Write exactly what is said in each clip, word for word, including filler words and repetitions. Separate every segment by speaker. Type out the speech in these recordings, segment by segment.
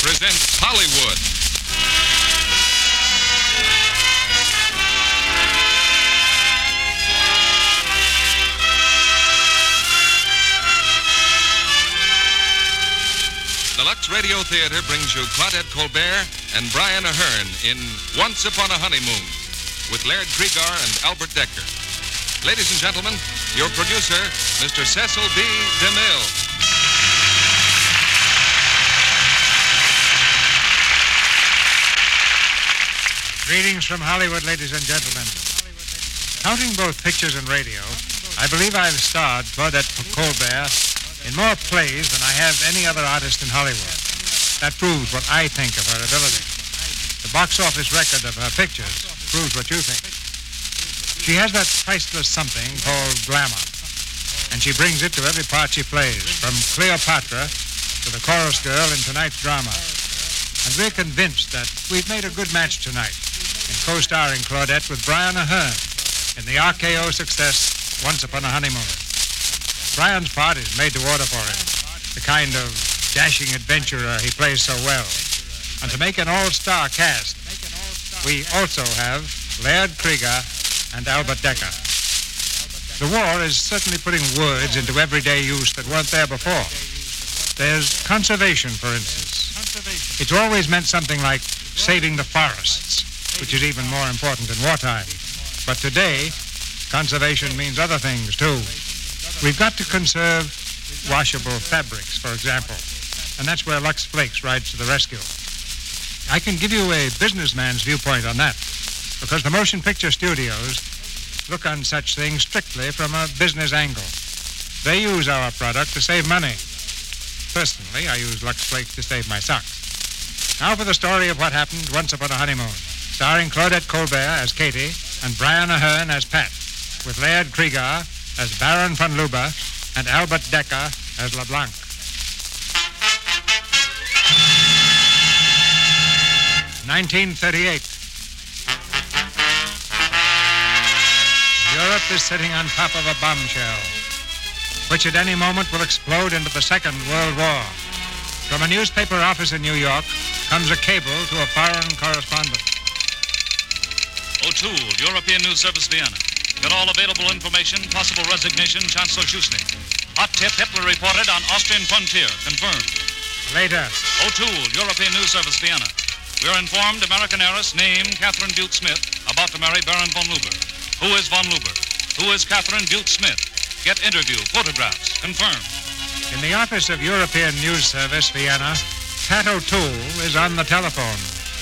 Speaker 1: presents Hollywood. The Lux Radio Theater brings you Claudette Colbert and Brian Ahern in Once Upon a Honeymoon with Laird Krieger and Albert Decker. Ladies and gentlemen, your producer, Mister Cecil B. DeMille.
Speaker 2: Greetings from Hollywood, ladies and gentlemen. Counting both pictures and radio, I believe I've starred Claudette Colbert in more plays than I have any other artist in Hollywood. That proves what I think of her ability. The box office record of her pictures proves what you think. She has that priceless something called glamour, and she brings it to every part she plays, from Cleopatra to the chorus girl in tonight's drama. And we're convinced that we've made a good match tonight in co-starring Claudette with Brian Ahern in the R K O success Once Upon a Honeymoon. Brian's part is made to order for him, the kind of dashing adventurer he plays so well. And to make an all-star cast, we also have Laird Krieger and Albert Decker. The war is certainly putting words into everyday use that weren't there before. There's conservation, for instance. It's always meant something like saving the forests, which is even more important in wartime. But today, conservation means other things, too. We've got to conserve washable fabrics, for example, and that's where Lux Flakes rides to the rescue. I can give you a businessman's viewpoint on that, because the motion picture studios look on such things strictly from a business angle. They use our product to save money. Personally, I use Lux Flakes to save my socks. Now for the story of what happened once upon a honeymoon, starring Claudette Colbert as Katie and Brian Ahern as Pat, with Laird Krieger as Baron von Luber and Albert Decker as LeBlanc. nineteen thirty-eight. Europe is sitting on top of a bombshell, which at any moment will explode into the Second World War. From a newspaper office in New York comes a cable to a foreign correspondent.
Speaker 3: O'Toole, European News Service, Vienna. Got all available information, possible resignation, Chancellor Schuschnigg. Hot tip, Hitler reported on Austrian frontier. Confirmed.
Speaker 2: Later.
Speaker 3: O'Toole, European News Service, Vienna. We're informed American heiress named Catherine Butte Smith about to marry Baron von Luber. Who is von Luber? Who is Catherine Butte Smith? Get interview, photographs. Confirmed.
Speaker 2: In the office of European News Service, Vienna, Pat O'Toole is on the telephone.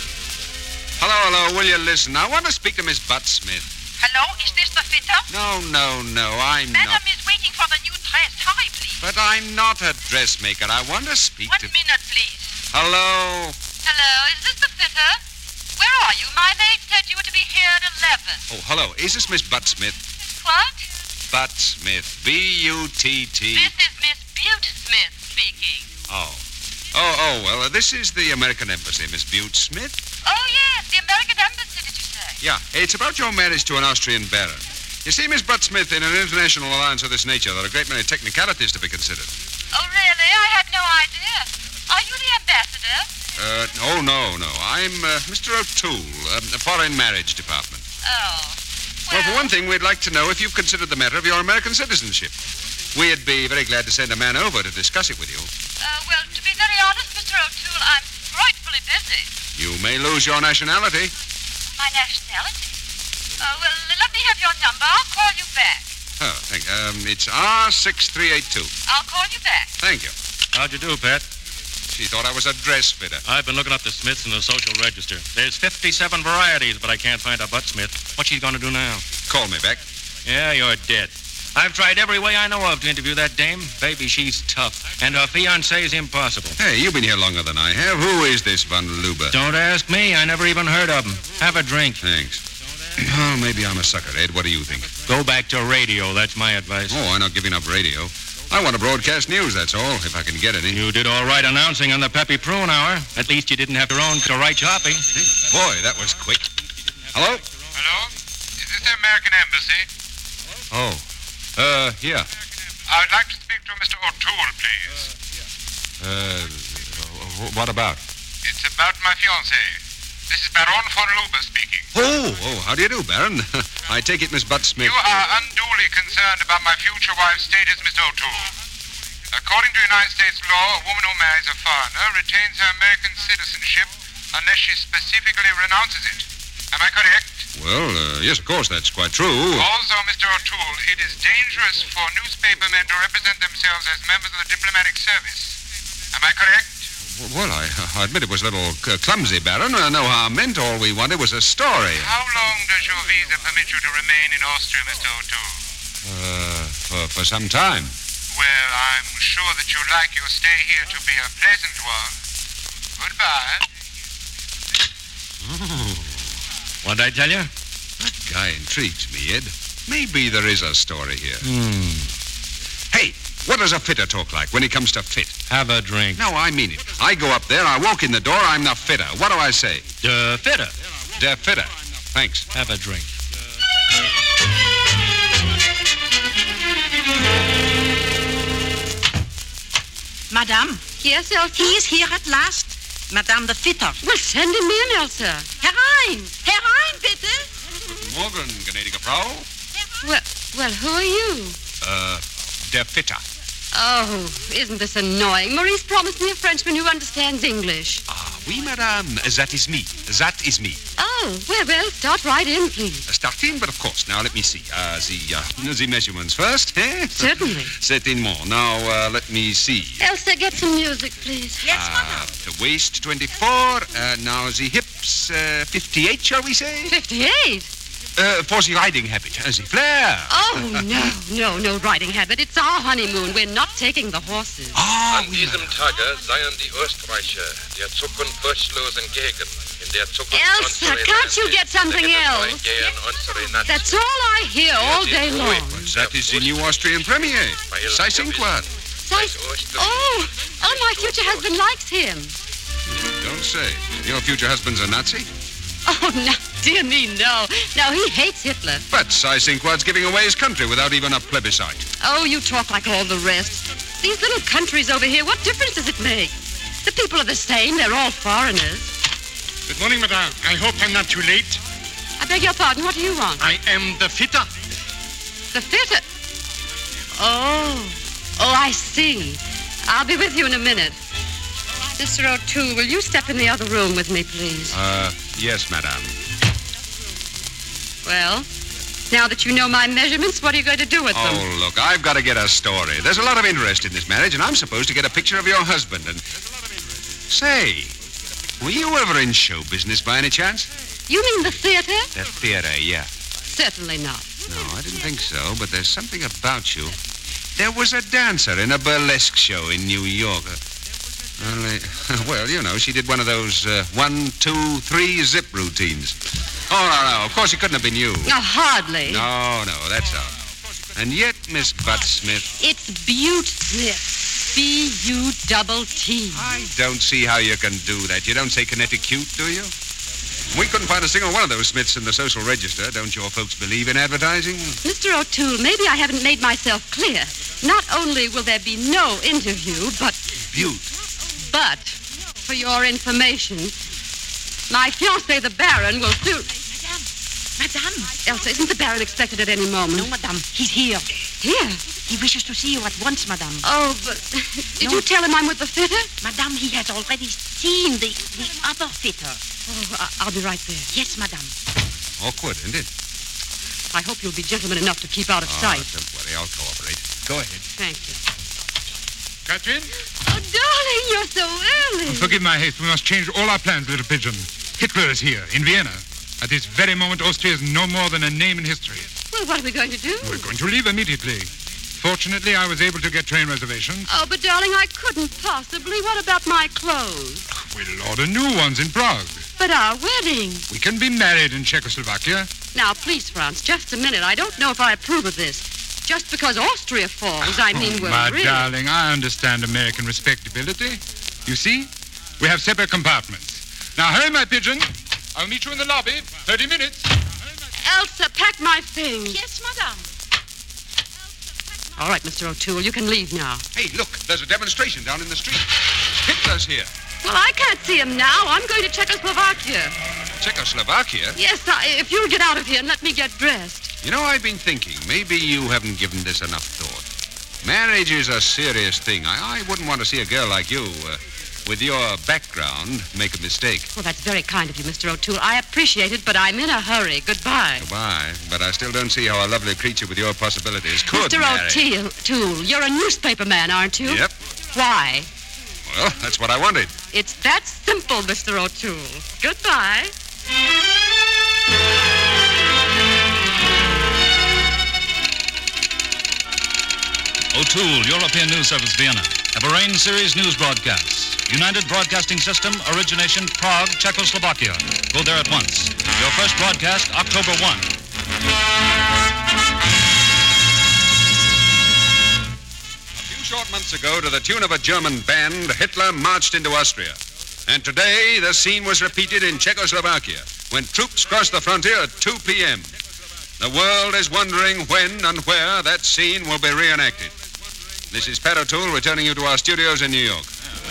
Speaker 4: Hello, hello. Will you listen? I want to speak to Miss Butt Smith.
Speaker 5: Hello, is this the fitter?
Speaker 4: No, no, no, I'm
Speaker 5: Madam
Speaker 4: not.
Speaker 5: is waiting for the new dress. Hurry, please.
Speaker 4: But I'm not a dressmaker. I want to speak
Speaker 5: One
Speaker 4: to...
Speaker 5: minute, please.
Speaker 4: Hello?
Speaker 5: Hello, is this the fitter? Where are you? My maid said you were to be here at eleven.
Speaker 4: Oh, hello. Is this Miss Butt Smith?
Speaker 5: What?
Speaker 4: Butt Smith. B U T T.
Speaker 5: This is Miss Butte Smith speaking.
Speaker 4: Oh. Oh, oh, well, uh, this is the American Embassy, Miss Butte Smith.
Speaker 5: Oh, yes, the American Embassy, did you say?
Speaker 4: Yeah, it's about your marriage to an Austrian baron. You see, Miss Butt Smith, in an international alliance of this nature, there are a great many technicalities to be considered.
Speaker 5: Oh, really? I had no idea. Are you the ambassador?
Speaker 4: Uh, oh, no, no. I'm uh, Mister O'Toole, uh, the Foreign Marriage Department.
Speaker 5: Oh.
Speaker 4: Well, for one thing, we'd like to know if you've considered the matter of your American citizenship. We'd be very glad to send a man over to discuss it with you.
Speaker 5: Uh, well, to be very honest, Mister O'Toole, I'm frightfully busy.
Speaker 4: You may lose your nationality.
Speaker 5: My nationality? Oh, well, let me have your number. I'll call you back.
Speaker 4: Oh, thank you. Um, it's R six three eight two.
Speaker 5: I'll call you back.
Speaker 4: Thank you.
Speaker 3: How'd you do, Pat?
Speaker 4: She thought I was a dress fitter.
Speaker 3: I've been looking up the Smiths in the social register. There's fifty-seven varieties, but I can't find a Butt Smith. What's she going to do now?
Speaker 4: Call me back.
Speaker 3: Yeah, you're dead. I've tried every way I know of to interview that dame. Baby, she's tough. And her fiancé's impossible.
Speaker 4: Hey, you've been here longer than I have. Who is this von Luber?
Speaker 3: Don't ask me. I never even heard of him. Have a drink.
Speaker 4: Thanks. Oh, maybe I'm a sucker, Ed. What do you think?
Speaker 3: Go back to radio. That's my advice.
Speaker 4: Oh, I'm not giving up radio. I want to broadcast news, that's all, if I can get any.
Speaker 3: You did all right announcing on the Peppy Prune Hour. At least you didn't have your own to write copy.
Speaker 4: Hey, boy, that was quick. Hello?
Speaker 6: Hello? Is this the American Embassy?
Speaker 4: Oh. Uh, yeah.
Speaker 6: I would like to speak to Mister O'Toole, please.
Speaker 4: Uh, what about?
Speaker 6: It's about my fiancée. This is Baron von Luber speaking.
Speaker 4: Oh, oh, how do you do, Baron? I take it Miss Bud Smith...
Speaker 6: You are unduly concerned about my future wife's status, Mister O'Toole. According to United States law, a woman who marries a foreigner retains her American citizenship unless she specifically renounces it. Am I correct?
Speaker 4: Well, uh, yes, of course, that's quite true.
Speaker 6: Also, Mister O'Toole, it is dangerous for newspapermen to represent themselves as members of the diplomatic service. Am I correct?
Speaker 4: Well, I, I admit it was a little uh, clumsy, Baron. Uh, no harm meant. All we wanted was a story.
Speaker 6: How long does your visa permit you to remain in Austria, Mister O'Toole?
Speaker 4: Uh, for, for some time.
Speaker 6: Well, I'm sure that you'd like your stay here to be a pleasant one. Goodbye.
Speaker 4: Oh.
Speaker 7: What'd I tell you?
Speaker 4: That guy intrigues me, Ed. Maybe there is a story here.
Speaker 7: Hmm.
Speaker 4: Hey, what does a fitter talk like when he comes to fit?
Speaker 7: Have a drink.
Speaker 4: No, I mean it. I go up there, I walk in the door, I'm the fitter. What do I say?
Speaker 7: The fitter.
Speaker 4: The fitter. Thanks.
Speaker 7: Have a drink.
Speaker 8: Madame?
Speaker 5: Yes, Elsa?
Speaker 8: He is here at last. Madame the fitter.
Speaker 5: Well, send him in, Elsa.
Speaker 8: Herein! Herein, bitte!
Speaker 4: Morgen, gnädige Frau.
Speaker 5: Well, well, who are you?
Speaker 4: Uh, der fitter.
Speaker 5: Oh, isn't this annoying? Maurice promised me a Frenchman who understands English.
Speaker 4: Ah, oui, madame. That is me. That is me.
Speaker 5: Oh, well, well, start right in, please.
Speaker 4: Uh, start in, but of course. Now, let me see. Uh, the, uh, the measurements first, eh?
Speaker 5: Certainly.
Speaker 4: Certainement. Now, uh, let me see.
Speaker 5: Elsa, get some music, please.
Speaker 8: Yes,
Speaker 4: Uh,
Speaker 8: madame.
Speaker 4: the waist, twenty-four. Uh, now, the hips, uh, fifty-eight, shall we say?
Speaker 5: Fifty-eight.
Speaker 4: Uh, for the riding habit. Uh, the flair.
Speaker 5: Oh, no, no, no riding habit. It's our honeymoon. We're not taking the horses.
Speaker 4: Ah,
Speaker 9: An diesem Tage seien die Österreicher der Zukunft furchtlos entgegen. In der Zukunft
Speaker 5: Elsa, can't you get something else? That's all I hear all day long.
Speaker 4: That is the new Austrian premier. Seisinquad.
Speaker 5: Sice- Oh, oh, my future husband likes him.
Speaker 4: Don't say. Your future husband's a Nazi?
Speaker 5: Oh, no, dear me, no. No, he hates Hitler.
Speaker 4: But Seisinquad's giving away his country without even a plebiscite.
Speaker 5: Oh, you talk like all the rest. These little countries over here, what difference does it make? The people are the same. They're all foreigners.
Speaker 2: Good morning, madame. I hope I'm not too late.
Speaker 5: I beg your pardon. What do you want?
Speaker 2: I am the fitter.
Speaker 5: The fitter. Oh. Oh, I see. I'll be with you in a minute. Mister O'Toole, will you step in the other room with me, please?
Speaker 4: Uh, yes, madame.
Speaker 5: Well, now that you know my measurements, what are you going to do with them?
Speaker 4: Oh, look, I've got to get a story. There's a lot of interest in this marriage, and I'm supposed to get a picture of your husband. And say, were you ever in show business by any chance?
Speaker 5: You mean the theater?
Speaker 4: The theater, yeah.
Speaker 5: Certainly not.
Speaker 4: No, I didn't think so, but there's something about you. There was a dancer in a burlesque show in New York. Only, well, you know, she did one of those uh, one, two, three zip routines. Oh, no, no, of course it couldn't have been you.
Speaker 5: No, hardly.
Speaker 4: No, no, that's all. And yet, Miss Bud Smith...
Speaker 5: It's Butte Smith. B U T T.
Speaker 4: I don't see how you can do that. You don't say Connecticut, do you? We couldn't find a single one of those Smiths in the social register. Don't your folks believe in advertising?
Speaker 5: Mister O'Toole, maybe I haven't made myself clear. Not only will there be no interview, but...
Speaker 4: Butte.
Speaker 5: But, for your information, my fiancé, the Baron, will soon...
Speaker 8: Madame.
Speaker 5: Elsa, isn't the Baron expected at any moment?
Speaker 8: No, madame. He's here.
Speaker 5: Here?
Speaker 8: He wishes to see you at once, madame.
Speaker 5: Oh, but... Did
Speaker 8: No.
Speaker 5: you tell him I'm with the fitter?
Speaker 8: Madame, he has already seen the, the other fitter.
Speaker 5: Oh, I- I'll be right there.
Speaker 8: Yes, madame.
Speaker 4: Awkward, isn't it?
Speaker 5: I hope you'll be gentleman enough to keep out of
Speaker 4: Oh,
Speaker 5: sight.
Speaker 4: don't worry. I'll cooperate. Go ahead.
Speaker 5: Thank you.
Speaker 2: Catherine?
Speaker 5: Oh, darling, you're so early.
Speaker 2: Forgive my haste. We must change all our plans, little pigeon. Hitler is here, in Vienna. At this very moment, Austria is no more than a name in history.
Speaker 5: Well, what are we going to do?
Speaker 2: We're going to leave immediately. Fortunately, I was able to get train reservations.
Speaker 5: Oh, but darling, I couldn't possibly. What about my clothes?
Speaker 2: We'll order new ones in Prague.
Speaker 5: But our wedding.
Speaker 2: We can be married in Czechoslovakia.
Speaker 5: Now, please, Franz, just a minute. I don't know if I approve of this. Just because Austria falls, I mean,
Speaker 2: oh,
Speaker 5: we're
Speaker 2: my
Speaker 5: really...
Speaker 2: darling, I understand American respectability. You see, we have separate compartments. Now, hurry, my pigeon. I'll meet you in the lobby. Thirty minutes.
Speaker 5: Elsa, pack my things.
Speaker 8: Yes, madame.
Speaker 5: All right, Mister O'Toole, you can leave now.
Speaker 4: Hey, look, there's a demonstration down in the street. Hitler's here.
Speaker 5: Well, I can't see him now. I'm going to Czechoslovakia.
Speaker 4: Czechoslovakia?
Speaker 5: Yes, I, if you'll get out of here and let me get dressed.
Speaker 4: You know, I've been thinking, maybe you haven't given this enough thought. Marriage is a serious thing. I, I wouldn't want to see a girl like you, uh, with your background, make a mistake.
Speaker 5: Well, that's very kind of you, Mister O'Toole. I appreciate it, but I'm in a hurry. Goodbye.
Speaker 4: Goodbye. But I still don't see how a lovely creature with your possibilities could
Speaker 5: Mister
Speaker 4: marry.
Speaker 5: O'Toole, you're a newspaper man, aren't you?
Speaker 4: Yep.
Speaker 5: Why?
Speaker 4: Well, that's what I wanted.
Speaker 5: It's that simple, Mister O'Toole. Goodbye.
Speaker 3: O'Toole, European News Service, Vienna. Have arranged series news broadcasts. United Broadcasting System, origination Prague, Czechoslovakia. Go there at once. Your first broadcast, October first.
Speaker 4: A few short months ago, to the tune of a German band, Hitler marched into Austria. And today, the scene was repeated in Czechoslovakia, when troops crossed the frontier at two p.m. The world is wondering when and where that scene will be reenacted. This is Pat O'Toole returning you to our studios in New York.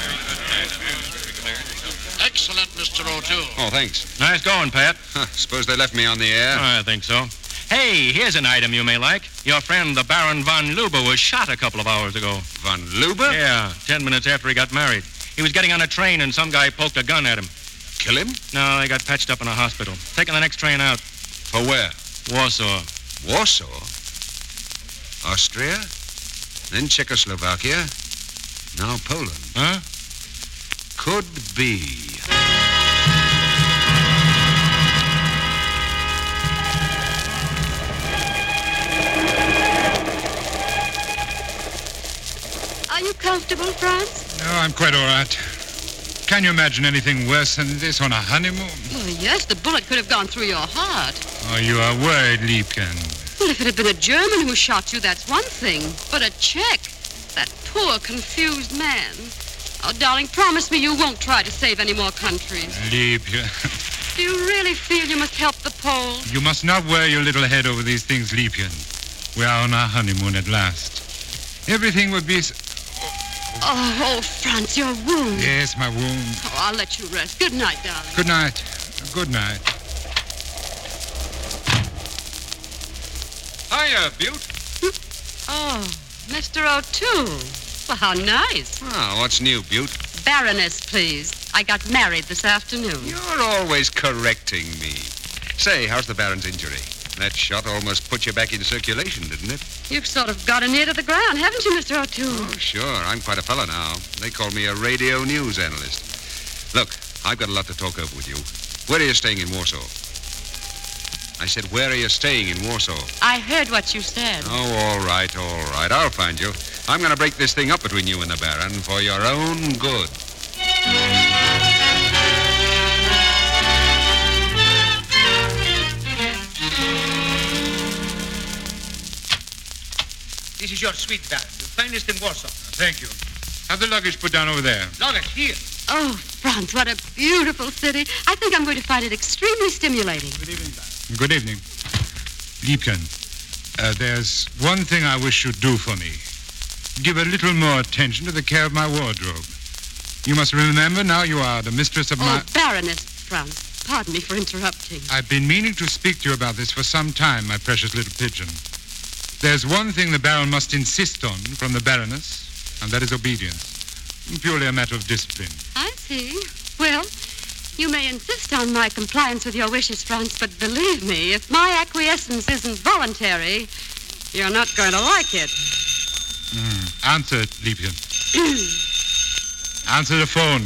Speaker 10: Excellent, Mister O'Toole.
Speaker 4: Oh, thanks.
Speaker 7: Nice going, Pat.
Speaker 4: Huh, suppose they left me on the air.
Speaker 7: I think so. Hey, here's an item you may like. Your friend, the Baron von Luber, was shot a couple of hours ago.
Speaker 4: Von Luber?
Speaker 7: Yeah, ten minutes after he got married. He was getting on a train and some guy poked a gun at him.
Speaker 4: Kill him?
Speaker 7: No, they got patched up in a hospital. Taking the next train out.
Speaker 4: For where?
Speaker 7: Warsaw.
Speaker 4: Warsaw? Austria? Then Czechoslovakia? Now Poland.
Speaker 7: Huh?
Speaker 4: Could be.
Speaker 5: Are you comfortable, Franz?
Speaker 2: No, I'm quite all right. Can you imagine anything worse than this on a honeymoon?
Speaker 5: Oh, yes, the bullet could have gone through your heart.
Speaker 2: Oh, you are worried, Liebchen.
Speaker 5: Well, if it had been a German who shot you, that's one thing. But a Czech, that poor, confused man. Oh, darling, promise me you won't try to save any more countries.
Speaker 2: Liebchen.
Speaker 5: Do you really feel you must help the Poles?
Speaker 2: You must not wear your little head over these things, Liebchen. We are on our honeymoon at last. Everything will be... S-
Speaker 5: Oh, oh, Franz, your wound.
Speaker 2: yes, my wound.
Speaker 5: Oh, I'll let you rest. Good night, darling.
Speaker 2: Good night. Good night.
Speaker 4: Hiya, Butte.
Speaker 5: Oh, Mister O'Toole. Well, how nice.
Speaker 4: Oh, what's new, Butte?
Speaker 5: Baroness, please. I got married this afternoon.
Speaker 4: You're always correcting me. Say, how's the Baron's injury? That shot almost put you back in circulation, didn't it?
Speaker 5: You've sort of got an ear to the ground, haven't you, Mister O'Toole?
Speaker 4: Oh, sure. I'm quite a fella now. They call me a radio news analyst. Look, I've got a lot to talk over with you. Where are you staying in Warsaw? I said, where are you staying in Warsaw?
Speaker 5: I heard what you said.
Speaker 4: Oh, all right, all right. I'll find you. I'm going to break this thing up between you and the Baron for your own good.
Speaker 11: This is your suite, Baron. The finest in Warsaw.
Speaker 2: Thank you. Have the luggage put down over there.
Speaker 11: Luggage, here.
Speaker 5: Oh, Franz, what a beautiful city. I think I'm going to find it extremely stimulating.
Speaker 11: Good evening, Baron.
Speaker 2: Good evening. Liebchen, uh, there's one thing I wish you'd do for me. Give a little more attention to the care of my wardrobe. You must remember now you are the mistress of
Speaker 5: oh,
Speaker 2: my...
Speaker 5: Baroness, Franz. Pardon me for interrupting.
Speaker 2: I've been meaning to speak to you about this for some time, my precious little pigeon. There's one thing the Baron must insist on from the Baroness, and that is obedience. Purely a matter of discipline.
Speaker 5: I see. Well, you may insist on my compliance with your wishes, Franz, but believe me, if my acquiescence isn't voluntary, you're not going to like it.
Speaker 2: Mm. Answer it, Liebchen. Answer the phone.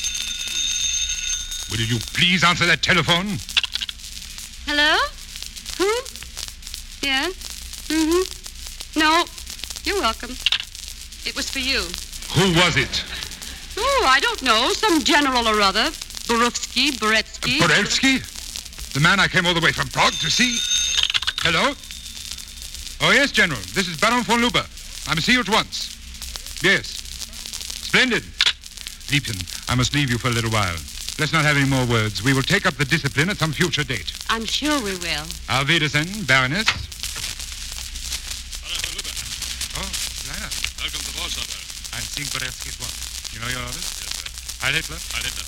Speaker 2: Will you please answer that telephone?
Speaker 5: Hello? Who? Yes? Mm-hmm. No. You're welcome. It was for you.
Speaker 2: Who was it?
Speaker 5: Oh, I don't know. Some general or other. Borowski, Boretsky.
Speaker 2: Boretsky? The man I came all the way from Prague to see? Hello? Oh, yes, General. This is Baron von Luber. I must see you at once. Yes. Splendid. Liebchen, I must leave you for a little while. Let's not have any more words. We will take up the discipline at some future date.
Speaker 5: I'm sure we will.
Speaker 2: Auf Wiedersehen, Baroness. Oh, Kleiner.
Speaker 3: Welcome to Warsaw, Baron.
Speaker 2: I'm seeing Boretsky at once. You know your orders?
Speaker 3: Yes, sir.
Speaker 2: Heil Hitler.
Speaker 3: Heil Hitler.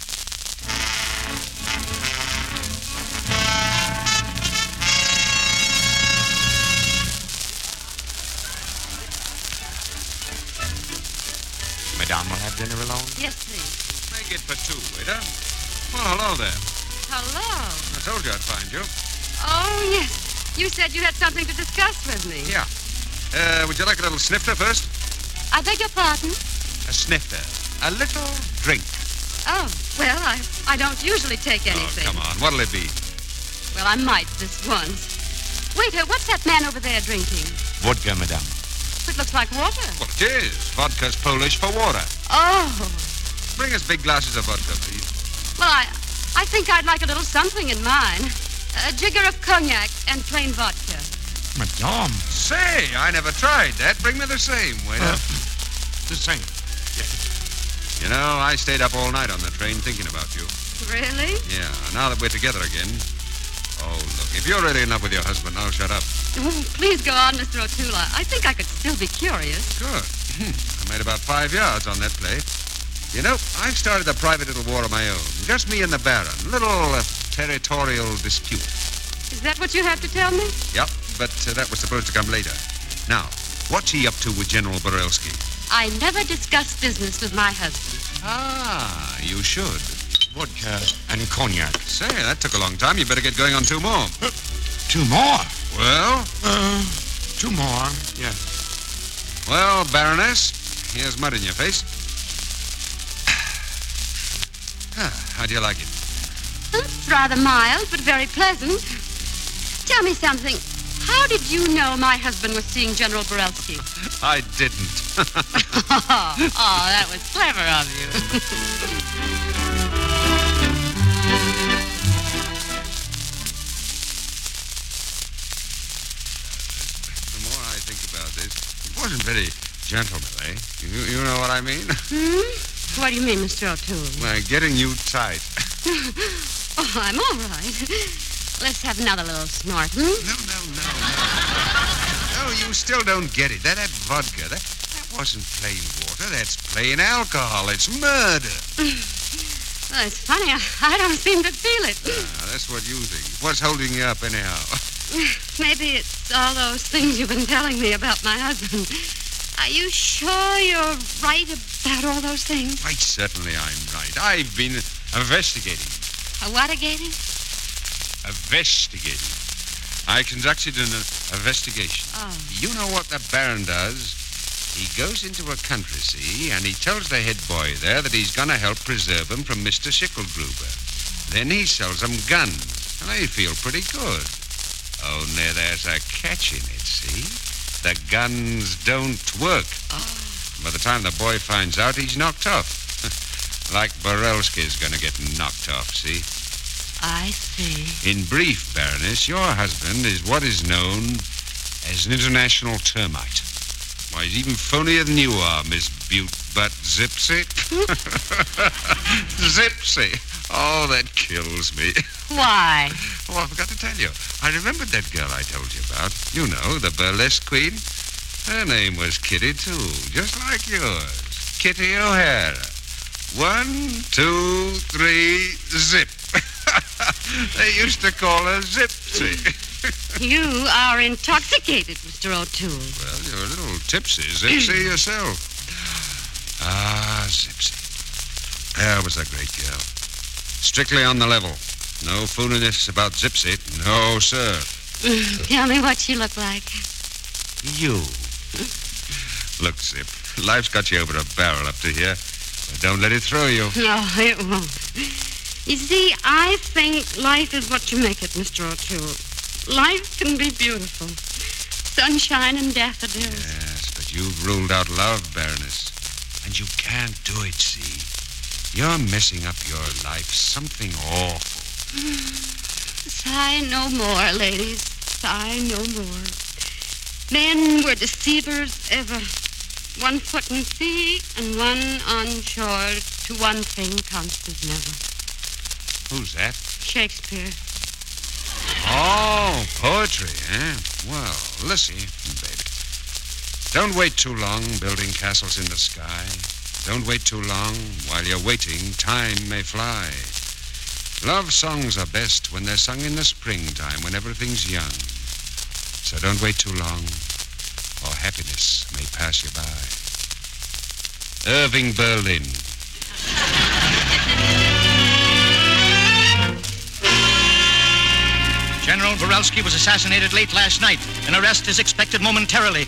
Speaker 4: Madame will have dinner alone?
Speaker 5: Yes, please.
Speaker 4: Make it for two, waiter. Well, hello there.
Speaker 5: Hello.
Speaker 4: I told you I'd find you.
Speaker 5: Oh, yes. You said you had something to discuss with me.
Speaker 4: Yeah. Uh, would you like a little snifter first?
Speaker 5: I beg your pardon?
Speaker 4: A snifter. A little drink.
Speaker 5: Oh, well, I, I don't usually take anything.
Speaker 4: Oh, come on. What'll it be?
Speaker 5: Well, I might this once. Waiter, what's that man over there drinking?
Speaker 4: Vodka, madame.
Speaker 5: It looks like water.
Speaker 4: Well, it is. Vodka's Polish for water.
Speaker 5: Oh.
Speaker 4: Bring us big glasses of vodka, please.
Speaker 5: Well, I, I think I'd like a little something in mine. A jigger of cognac and plain vodka.
Speaker 4: Madame. Say, I never tried that. Bring me the same, waiter.
Speaker 2: Uh, the same.
Speaker 4: You know, I stayed up all night on the train thinking about you.
Speaker 5: Really?
Speaker 4: Yeah, now that we're together again. Oh, look, if you're really in love with your husband, I'll shut up.
Speaker 5: Oh, please go on, Mister O'Toole. I think I could still be curious.
Speaker 4: Good. I made about five yards on that play. You know, I've started a private little war of my own. Just me and the Baron. Little uh, territorial dispute.
Speaker 5: Is that what you have to tell me?
Speaker 4: Yep, but uh, that was supposed to come later. Now, what's he up to with General Borelski?
Speaker 5: I never discuss business with my husband.
Speaker 4: Ah, you should.
Speaker 2: Vodka and cognac.
Speaker 4: Say, that took a long time. You better get going on two more.
Speaker 2: Uh, two more?
Speaker 4: Well?
Speaker 2: Uh, two more, yes.
Speaker 4: Well, Baroness, here's mud in your face. Ah, how do you like it?
Speaker 5: It's rather mild, but very pleasant. Tell me something. How did you know my husband was seeing General Borelski?
Speaker 4: I didn't.
Speaker 5: oh, oh, that was clever of you.
Speaker 4: The more I think about this, it wasn't very gentlemanly. You, you know what I mean?
Speaker 5: Hmm? What do you mean, Mister O'Toole?
Speaker 4: Well, getting you tight.
Speaker 5: Oh, I'm all right. Let's have another little snort, hmm?
Speaker 4: No, no, no, no. No, you still don't get it. That, that vodka, that, that wasn't plain water. That's plain alcohol. It's murder.
Speaker 5: Well, it's funny. I, I don't seem to feel it.
Speaker 4: Ah, that's what you think. What's holding you up, anyhow?
Speaker 5: Maybe it's all those things you've been telling me about my husband. Are you sure you're right about all those things?
Speaker 4: Why, certainly I'm right. I've been investigating.
Speaker 5: A what-agating?
Speaker 4: Investigating. I conducted an uh, investigation.
Speaker 5: Oh.
Speaker 4: You know what the Baron does? He goes into a country, see, and he tells the head boy there that he's going to help preserve them from Mister Schickelgruber. Then he sells them guns, and they feel pretty good. Only there's a catch in it, see? The guns don't work.
Speaker 5: Oh.
Speaker 4: By the time the boy finds out, he's knocked off. Like Borelski's going to get knocked off, see?
Speaker 5: I see.
Speaker 4: In brief, Baroness, your husband is what is known as an international termite. Why, he's even phonier than you are, Miss Butte Butt Zipsy. Zipsy. Oh, that kills me.
Speaker 5: Why?
Speaker 4: Oh, I forgot to tell you. I remembered that girl I told you about. You know, the burlesque queen. Her name was Kitty, too, just like yours. Kitty O'Hara. One, two, three, zip. They used to call her Zipsy.
Speaker 5: You are intoxicated, Mister O'Toole.
Speaker 4: Well, you're a little tipsy, Zipsy, yourself. Ah, Zipsy. That was a great girl. Strictly on the level. No foolishness about Zipsy. No, sir.
Speaker 5: Tell me what she looked like.
Speaker 4: You. Look, Zip, life's got you over a barrel up to here. But don't let it throw you.
Speaker 5: No, it won't. You see, I think life is what you make it, Mister O'Toole. Life can be beautiful. Sunshine and daffodils.
Speaker 4: Yes, but you've ruled out love, Baroness. And you can't do it, see? You're messing up your life something awful.
Speaker 5: Sigh no more, ladies. Sigh no more. Men were deceivers ever. One foot in sea and one on shore. To one thing constant never.
Speaker 4: Who's that?
Speaker 5: Shakespeare.
Speaker 4: Oh, poetry, eh? Well, listen, baby. Don't wait too long building castles in the sky. Don't wait too long. While you're waiting, time may fly. Love songs are best when they're sung in the springtime, when everything's young. So don't wait too long, or happiness may pass you by. Irving Berlin.
Speaker 11: General Borelski was assassinated late last night. An arrest is expected momentarily.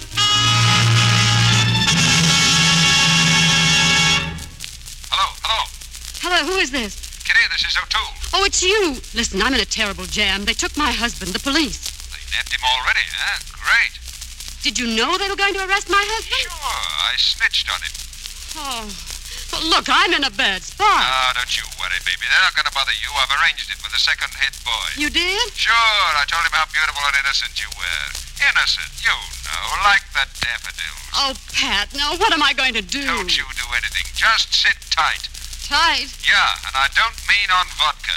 Speaker 6: Hello, hello.
Speaker 5: Hello, who is this?
Speaker 6: Kitty, this is O'Toole.
Speaker 5: Oh, it's you. Listen, I'm in a terrible jam. They took my husband, the police.
Speaker 6: They nabbed him already, huh? Great.
Speaker 5: Did you know they were going to arrest my husband?
Speaker 6: Sure, I snitched on him.
Speaker 5: Oh, well, look, I'm in a bad spot.
Speaker 6: Oh, don't you worry, baby. They're not going to bother you. I've arranged it with the second head boy.
Speaker 5: You did?
Speaker 6: Sure. I told him how beautiful and innocent you were. Innocent, you know, like the daffodils.
Speaker 5: Oh, Pat, now what am I going to do?
Speaker 6: Don't you do anything. Just sit tight.
Speaker 5: Tight?
Speaker 6: Yeah, and I don't mean on vodka.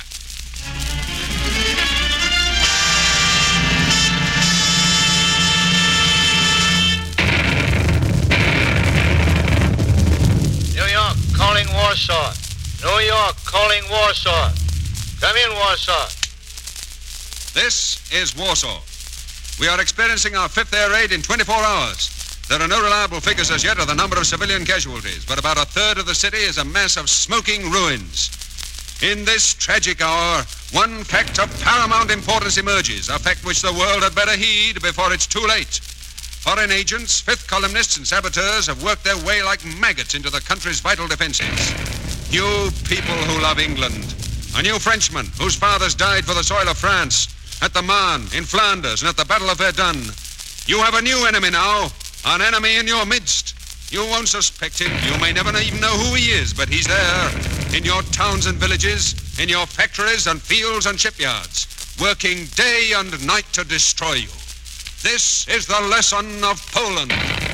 Speaker 10: New York, calling Warsaw. New York, calling Warsaw. Come in, Warsaw.
Speaker 4: This is Warsaw. We are experiencing our fifth air raid in twenty-four hours. There are no reliable figures as yet of the number of civilian casualties, but about a third of the city is a mass of smoking ruins. In this tragic hour, one fact of paramount importance emerges, a fact which the world had better heed before it's too late. Foreign agents, fifth columnists, and saboteurs have worked their way like maggots into the country's vital defenses. You people who love England, a new Frenchman whose fathers died for the soil of France, at the Marne, in Flanders, and at the Battle of Verdun. You have a new enemy now, an enemy in your midst. You won't suspect him. You may never even know who he is, but he's there, in your towns and villages, in your factories and fields and shipyards, working day and night to destroy you. This is the lesson of Poland.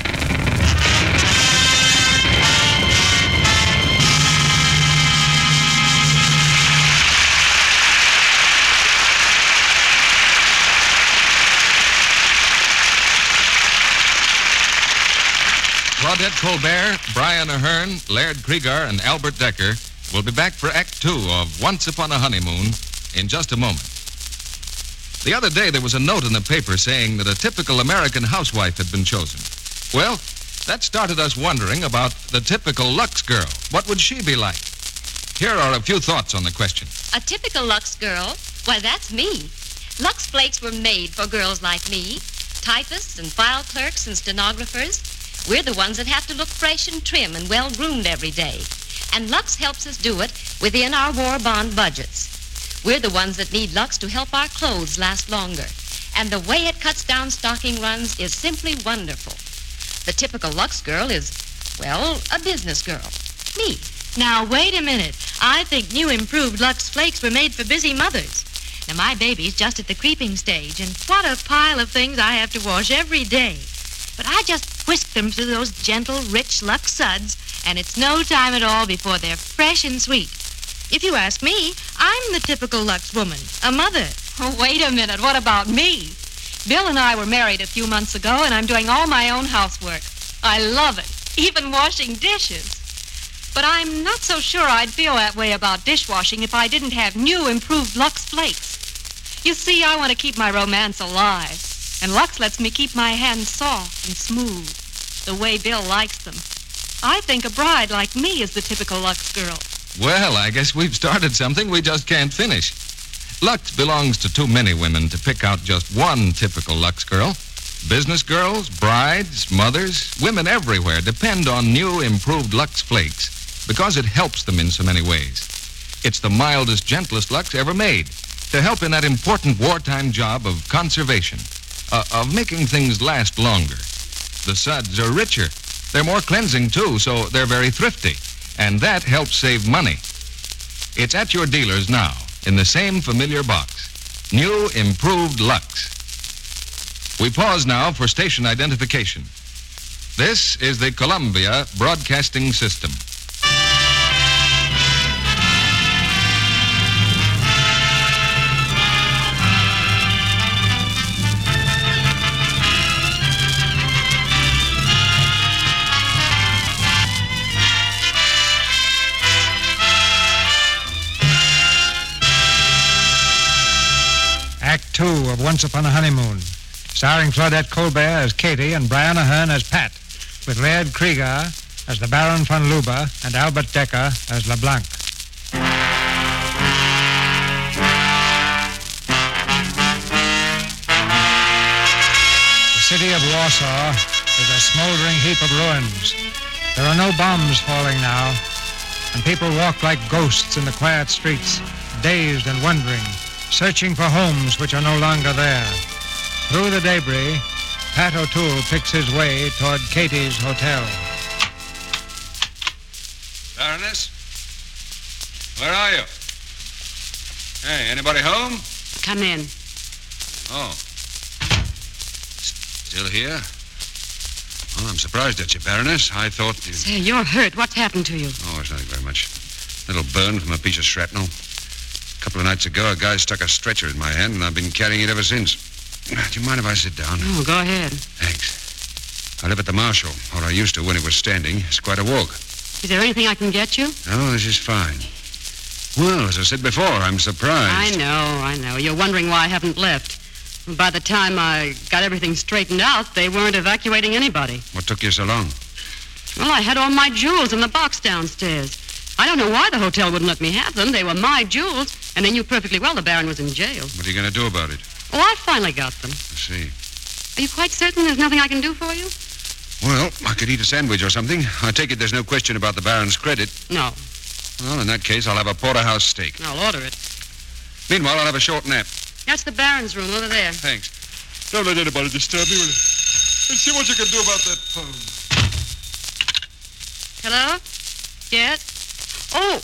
Speaker 1: Claudette Colbert, Brian Ahern, Laird Krieger, and Albert Decker will be back for Act Two of Once Upon a Honeymoon in just a moment. The other day, there was a note in the paper saying that a typical American housewife had been chosen. Well, that started us wondering about the typical Lux girl. What would she be like? Here are a few thoughts on the question.
Speaker 12: A typical Lux girl? Why, that's me. Lux Flakes were made for girls like me. Typists and file clerks and stenographers. We're the ones that have to look fresh and trim and well-groomed every day. And Lux helps us do it within our war bond budgets. We're the ones that need Lux to help our clothes last longer. And the way it cuts down stocking runs is simply wonderful. The typical Lux girl is, well, a business girl. Me.
Speaker 13: Now, wait a minute. I think new improved Lux Flakes were made for busy mothers. Now, my baby's just at the creeping stage, and what a pile of things I have to wash every day. But I just whisk them through those gentle, rich Lux suds, and it's no time at all before they're fresh and sweet. If you ask me, I'm the typical Lux woman, a mother.
Speaker 14: Oh, wait a minute. What about me? Bill and I were married a few months ago, and I'm doing all my own housework. I love it, even washing dishes. But I'm not so sure I'd feel that way about dishwashing if I didn't have new, improved Lux Flakes. You see, I want to keep my romance alive. And Lux lets me keep my hands soft and smooth, the way Bill likes them. I think a bride like me is the typical Lux girl.
Speaker 1: Well, I guess we've started something we just can't finish. Lux belongs to too many women to pick out just one typical Lux girl. Business girls, brides, mothers, women everywhere depend on new, improved Lux Flakes because it helps them in so many ways. It's the mildest, gentlest Lux ever made to help in that important wartime job of conservation. Uh, of making things last longer. The suds are richer. They're more cleansing, too, so they're very thrifty. And that helps save money. It's at your dealers now, in the same familiar box. New, improved Lux. We pause now for station identification. This is the Columbia Broadcasting System.
Speaker 2: two of Once Upon a Honeymoon, starring Claudette Colbert as Katie and Brian Ahern as Pat, with Laird Krieger as the Baron von Luber and Albert Decker as LeBlanc. The city of Warsaw is a smoldering heap of ruins. There are no bombs falling now, and people walk like ghosts in the quiet streets, dazed and wondering, searching for homes which are no longer there. Through the debris, Pat O'Toole picks his way toward Katie's hotel.
Speaker 4: Baroness? Where are you? Hey, anybody home?
Speaker 5: Come in.
Speaker 4: Oh. Still here? Well, I'm surprised at you, Baroness. I thought you...
Speaker 5: Say, you're hurt. What's happened to you?
Speaker 4: Oh, it's nothing very much. Little burn from a piece of shrapnel. A couple of nights ago, a guy stuck a stretcher in my hand, and I've been carrying it ever since. Do you mind if I sit down?
Speaker 5: Oh, go ahead.
Speaker 4: Thanks. I live at the Marshall, or I used to when it was standing. It's quite a walk.
Speaker 5: Is there anything I can get you?
Speaker 4: Oh, this is fine. Well, as I said before, I'm surprised.
Speaker 5: I know, I know. You're wondering why I haven't left. By the time I got everything straightened out, they weren't evacuating anybody.
Speaker 4: What took you so long?
Speaker 5: Well, I had all my jewels in the box downstairs. I don't know why the hotel wouldn't let me have them. They were my jewels, and they knew perfectly well the Baron was in jail.
Speaker 4: What are you going to do about it?
Speaker 5: Oh, I finally got them.
Speaker 4: I see.
Speaker 5: Are you quite certain there's nothing I can do for you?
Speaker 4: Well, I could eat a sandwich or something. I take it there's no question about the Baron's credit.
Speaker 5: No.
Speaker 4: Well, in that case, I'll have a porterhouse steak.
Speaker 5: I'll order it.
Speaker 4: Meanwhile, I'll have a short nap.
Speaker 5: That's the Baron's room over there.
Speaker 4: Thanks. Don't let anybody disturb me. And see what you can do about that phone.
Speaker 5: Hello? Yes? Oh,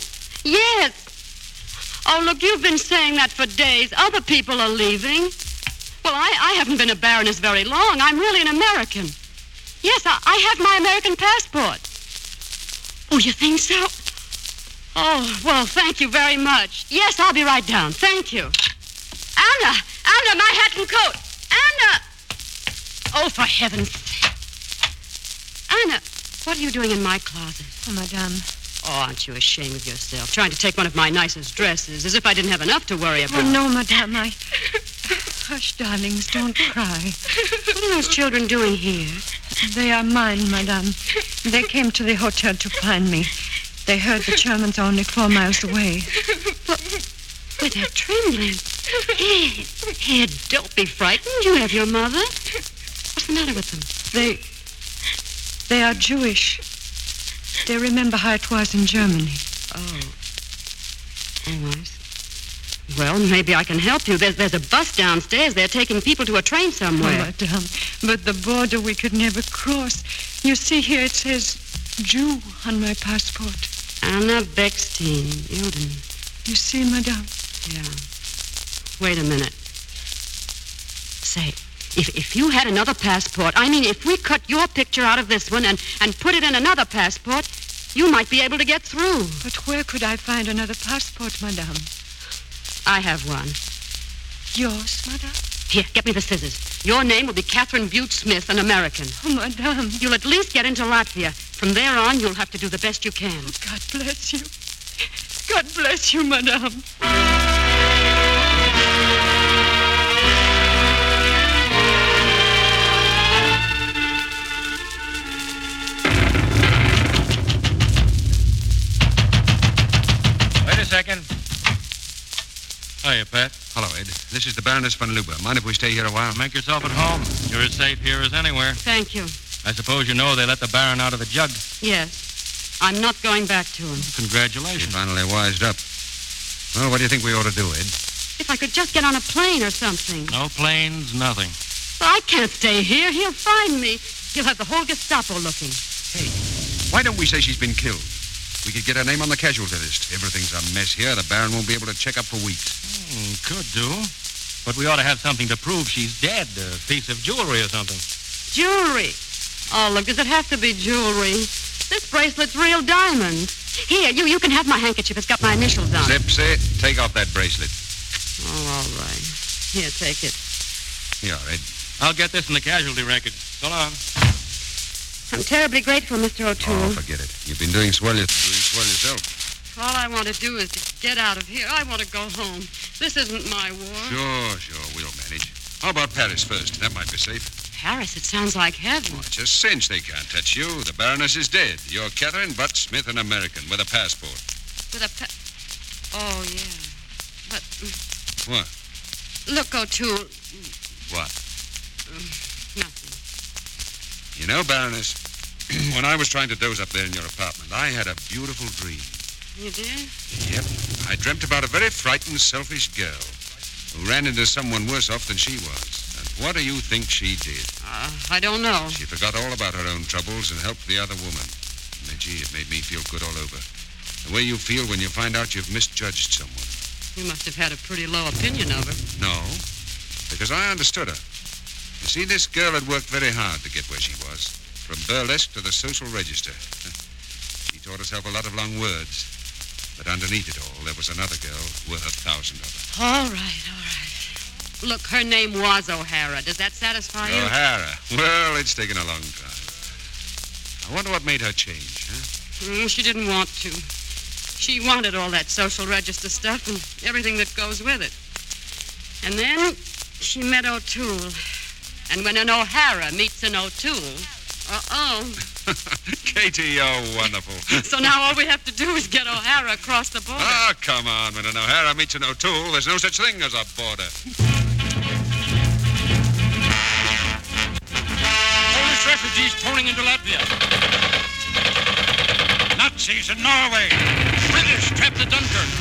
Speaker 5: yes. Oh, look, you've been saying that for days. Other people are leaving. Well, I, I haven't been a Baroness very long. I'm really an American. Yes, I, I have my American passport. Oh, you think so? Oh, well, thank you very much. Yes, I'll be right down. Thank you. Anna! Anna, my hat and coat! Anna! Oh, for heaven's sake. Anna, what are you doing in my closet?
Speaker 13: Oh, Madame.
Speaker 5: Oh, aren't you ashamed of yourself? Trying to take one of my nicest dresses, as if I didn't have enough to worry about.
Speaker 13: Oh, no, Madame, I... Hush, darlings, don't cry.
Speaker 5: What are those children doing here?
Speaker 13: They are mine, Madame. They came to the hotel to find me. They heard the Germans only four miles away.
Speaker 5: But, but they're trembling. Ed, Ed, don't be frightened. You have your mother. What's the matter with them?
Speaker 13: They... They are Jewish. They remember how it was in Germany.
Speaker 5: Oh. Oh, I see. Well, maybe I can help you. There's, there's a bus downstairs. They're taking people to a train somewhere.
Speaker 13: Oh, Madame, but the border we could never cross. You see here it says Jew on my passport.
Speaker 5: Anna Beckstein, Ilden.
Speaker 13: You see, Madame?
Speaker 5: Yeah. Wait a minute. Say, if, if you had another passport, I mean, if we cut your picture out of this one and, and put it in another passport, you might be able to get through.
Speaker 13: But where could I find another passport, Madame?
Speaker 5: I have one.
Speaker 13: Yours, Madame?
Speaker 5: Here, get me the scissors. Your name will be Catherine Butte Smith, an American.
Speaker 13: Oh, Madame.
Speaker 5: You'll at least get into Latvia. From there on, you'll have to do the best you can.
Speaker 13: Oh, God bless you. God bless you, Madame.
Speaker 7: Wait a second. Hiya, Pat.
Speaker 4: Hello, Ed. This is the Baroness von Luber. Mind if we stay here a while?
Speaker 7: Make yourself at home. You're as safe here as anywhere.
Speaker 5: Thank you.
Speaker 7: I suppose you know they let the Baron out of the jug.
Speaker 5: Yes. I'm not going back to him.
Speaker 7: Congratulations.
Speaker 4: She finally wised up. Well, what do you think we ought to do, Ed?
Speaker 5: If I could just get on a plane or something.
Speaker 7: No planes, nothing.
Speaker 5: Well, I can't stay here. He'll find me. He'll have the whole Gestapo looking.
Speaker 4: Hey, why don't we say she's been killed? We could get her name on the casualty list. Everything's a mess here. The Baron won't be able to check up for weeks.
Speaker 7: Hmm, could do. But we ought to have something to prove she's dead. A piece of jewelry or something.
Speaker 5: Jewelry? Oh, look, does it have to be jewelry? This bracelet's real diamonds. Here, you, you can have my handkerchief. It's got my initials on it.
Speaker 4: Zipsy, take off that bracelet.
Speaker 5: Oh, all right. Here, take it.
Speaker 4: Here, Ed.
Speaker 7: I'll get this in the casualty record. So long.
Speaker 5: I'm terribly grateful, Mister O'Toole.
Speaker 4: Oh, forget it. You've been doing swell, doing swell yourself.
Speaker 5: All I want to do is to get out of here. I want to go home. This isn't my war.
Speaker 4: Sure, sure. we'll manage. How about Paris first? That might be safe.
Speaker 5: Paris, it sounds like heaven.
Speaker 4: Oh, it's a cinch they can't touch you. The Baroness is dead. You're Catherine Butt Smith, an American, with a passport.
Speaker 5: With a pa- Oh, yeah. But...
Speaker 4: What?
Speaker 5: Look, O'Toole.
Speaker 4: What?
Speaker 5: Uh, nothing.
Speaker 4: You know, Baroness, when I was trying to doze up there in your apartment, I had a beautiful dream.
Speaker 5: You did?
Speaker 4: Yep. I dreamt about a very frightened, selfish girl who ran into someone worse off than she was. And what do you think she did?
Speaker 5: Uh, I don't know.
Speaker 4: She forgot all about her own troubles and helped the other woman. And, gee, it made me feel good all over. The way you feel when you find out you've misjudged someone.
Speaker 5: You must have had a pretty low opinion of her.
Speaker 4: No, because I understood her. You see, this girl had worked very hard to get where she was, from burlesque to the social register. She taught herself a lot of long words, but underneath it all, there was another girl worth a thousand of them.
Speaker 5: All right, all right. Look, her name was O'Hara. Does that satisfy you?
Speaker 4: O'Hara. Well, it's taken a long time. I wonder what made her change, huh?
Speaker 5: Mm, she didn't want to. She wanted all that social register stuff and everything that goes with it. And then she met O'Toole. And when an O'Hara meets an O'Toole, uh-oh.
Speaker 4: Katie, you're wonderful.
Speaker 5: So now all we have to do is get O'Hara across the border.
Speaker 4: Ah, come on. When an O'Hara meets an O'Toole, there's no such thing as a border.
Speaker 15: Polish refugees pouring into Latvia. Nazis in Norway. British trapped at Dunkirk.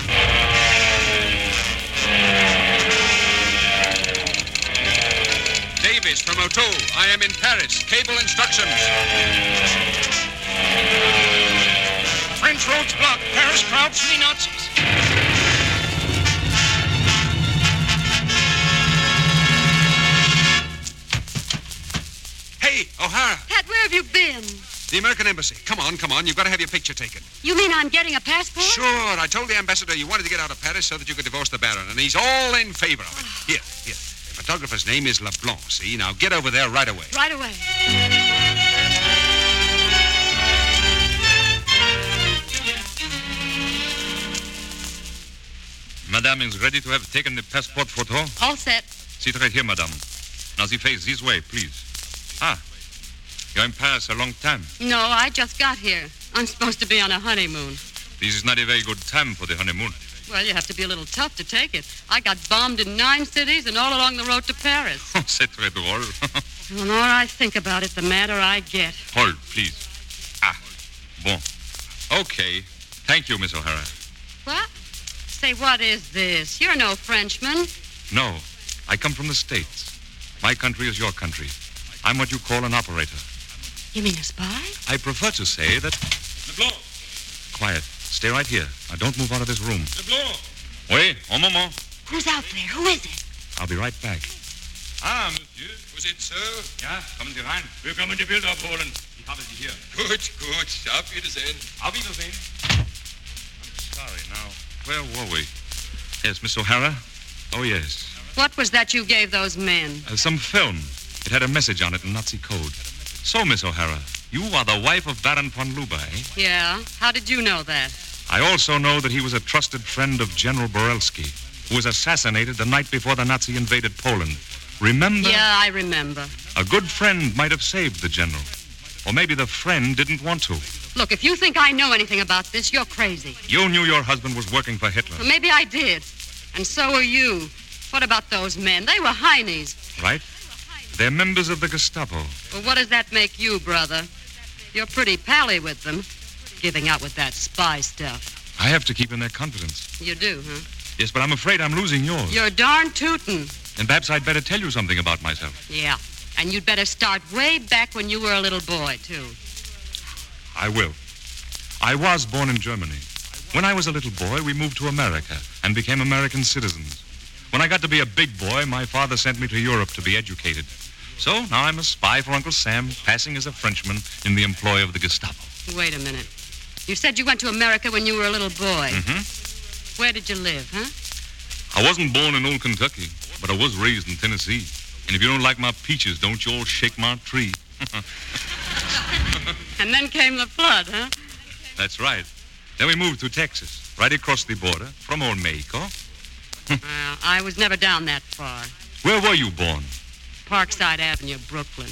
Speaker 4: Davis from O'Toole. I am in Paris. Cable instructions.
Speaker 15: French roads blocked. Paris crowds flee Nazis.
Speaker 4: Hey, O'Hara.
Speaker 5: Pat, where have you been?
Speaker 4: The American Embassy. Come on, come on. You've got to have your picture taken.
Speaker 5: You mean I'm getting a passport?
Speaker 4: Sure. I told the ambassador you wanted to get out of Paris so that you could divorce the Baron, and he's all in favor of it. Here, here. The photographer's name is LeBlanc, see? Now get over there right away.
Speaker 5: Right away.
Speaker 3: Madame is ready to have taken the passport photo?
Speaker 5: All set.
Speaker 3: Sit right here, madame. Now, the face this way, please. Ah, you're in Paris a long time.
Speaker 5: No, I just got here. I'm supposed to be on a honeymoon.
Speaker 3: This is not a very good time for the honeymoon.
Speaker 5: Well, you have to be a little tough to take it. I got bombed in nine cities and all along the road to Paris.
Speaker 3: Oh, c'est très drôle.
Speaker 5: The more I think about it, the madder I get.
Speaker 3: Hold, please. Ah, bon. Okay. Thank you, Miss O'Hara.
Speaker 5: What? Say, what is this? You're no Frenchman.
Speaker 3: No, I come from the States. My country is your country. I'm what you call an operator.
Speaker 5: You mean a spy?
Speaker 3: I prefer to say that...
Speaker 15: LeBlanc!
Speaker 3: Quiet. Stay right here. Now, don't move out of this room.
Speaker 15: LeBlanc!
Speaker 3: Oui, un moment.
Speaker 5: Who's out there? Who is it?
Speaker 3: I'll be right back.
Speaker 15: Ah, Monsieur. Was it so? Ja, kommen Sie rein. Willkommen die Bilder abholen. Ich habe Sie hier.
Speaker 9: Gut, gut. Auf Wiedersehen.
Speaker 15: Auf Wiedersehen.
Speaker 3: I'm sorry. Now, where were we? Yes, Miss O'Hara? Oh, yes.
Speaker 5: What was that you gave those men?
Speaker 3: Uh, some film. It had a message on it in Nazi code. So, Miss O'Hara, you are the wife of Baron von Luba, eh?
Speaker 5: Yeah. How did you know that?
Speaker 3: I also know that he was a trusted friend of General Borelski, who was assassinated the night before the Nazi invaded Poland. Remember?
Speaker 5: Yeah, I remember.
Speaker 3: A good friend might have saved the general. Or maybe the friend didn't want to.
Speaker 5: Look, if you think I know anything about this, you're crazy.
Speaker 3: You knew your husband was working for Hitler.
Speaker 5: Well, maybe I did. And so are you. What about those men? They were heinies.
Speaker 3: Right? They're members of the Gestapo.
Speaker 5: Well, what does that make you, brother? You're pretty pally with them, giving out with that spy stuff.
Speaker 3: I have to keep in their confidence.
Speaker 5: You do, huh?
Speaker 3: Yes, but I'm afraid I'm losing yours.
Speaker 5: You're darn tootin'.
Speaker 3: And perhaps I'd better tell you something about myself.
Speaker 5: Yeah, and you'd better start way back when you were a little boy, too.
Speaker 3: I will. I was born in Germany. When I was a little boy, we moved to America and became American citizens. When I got to be a big boy, my father sent me to Europe to be educated. So now I'm a spy for Uncle Sam, passing as a Frenchman in the employ of the Gestapo.
Speaker 5: Wait a minute. You said you went to America when you were a little boy.
Speaker 3: Mm-hmm.
Speaker 5: Where did you live, huh?
Speaker 3: I wasn't born in old Kentucky, but I was raised in Tennessee. And if you don't like my peaches, don't you all shake my tree.
Speaker 5: And then came the flood, huh?
Speaker 3: That's right. Then we moved to Texas, right across the border from old Mexico.
Speaker 5: Well, I was never down that far.
Speaker 15: Where were you born?
Speaker 16: Parkside Avenue, Brooklyn.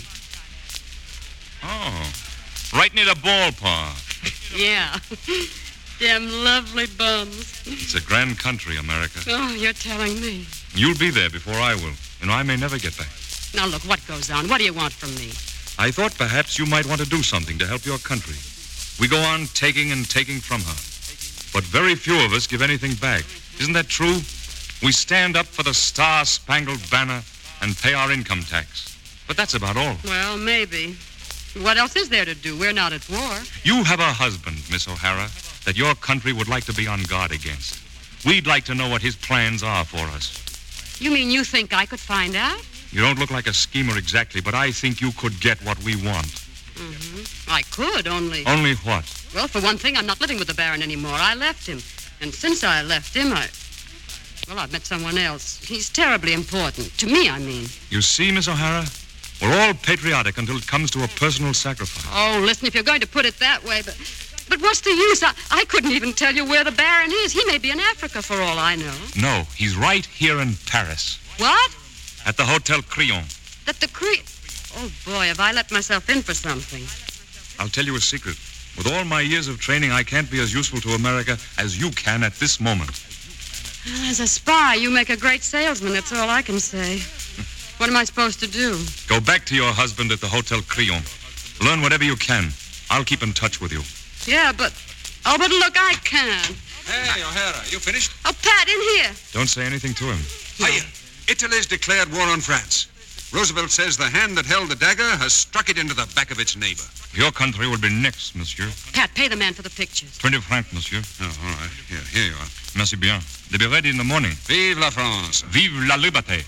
Speaker 15: Oh, right near the ballpark.
Speaker 16: Yeah. Them lovely bums.
Speaker 15: It's a grand country, America.
Speaker 16: Oh, you're telling me.
Speaker 15: You'll be there before I will. You know, I may never get back.
Speaker 16: Now, look, what goes on? What do you want from me?
Speaker 15: I thought perhaps you might want to do something to help your country. We go on taking and taking from her. But very few of us give anything back. Isn't that true? We stand up for the Star-Spangled Banner and pay our income tax. But that's about all.
Speaker 16: Well, maybe. What else is there to do? We're not at war.
Speaker 15: You have a husband, Miss O'Hara, that your country would like to be on guard against. We'd like to know what his plans are for us.
Speaker 16: You mean you think I could find out?
Speaker 15: You don't look like a schemer exactly, but I think you could get what we want.
Speaker 16: Mm-hmm. I could, only...
Speaker 15: Only what?
Speaker 16: Well, for one thing, I'm not living with the Baron anymore. I left him. And since I left him, I... Well, I've met someone else. He's terribly important. To me, I mean.
Speaker 15: You see, Miss O'Hara? We're all patriotic until it comes to a personal sacrifice.
Speaker 16: Oh, listen, if you're going to put it that way, but... But what's the use? I, I couldn't even tell you where the Baron is. He may be in Africa for all I know.
Speaker 15: No, he's right here in Paris.
Speaker 16: What?
Speaker 15: At the Hotel Crillon.
Speaker 16: That the Cre... Oh, boy, have I let myself in for something.
Speaker 15: I'll tell you a secret. With all my years of training, I can't be as useful to America as you can at this moment.
Speaker 16: Well, as a spy, you make a great salesman. That's all I can say. What am I supposed to do?
Speaker 15: Go back to your husband at the Hotel Crillon. Learn whatever you can. I'll keep in touch with you.
Speaker 16: Yeah, but... Oh, but look, I can.
Speaker 4: Hey, O'Hara, you finished?
Speaker 16: Oh, Pat, in here.
Speaker 15: Don't say anything to him.
Speaker 4: Hiya. Italy's declared war on France. Roosevelt says the hand that held the dagger has struck it into the back of its neighbor.
Speaker 15: Your country will be next, monsieur.
Speaker 16: Pat, pay the man for the pictures.
Speaker 15: Twenty francs, monsieur.
Speaker 4: Oh, all right. Here, here you are.
Speaker 15: Merci bien. They'll be ready in the morning.
Speaker 4: Vive la France.
Speaker 15: Vive la liberté.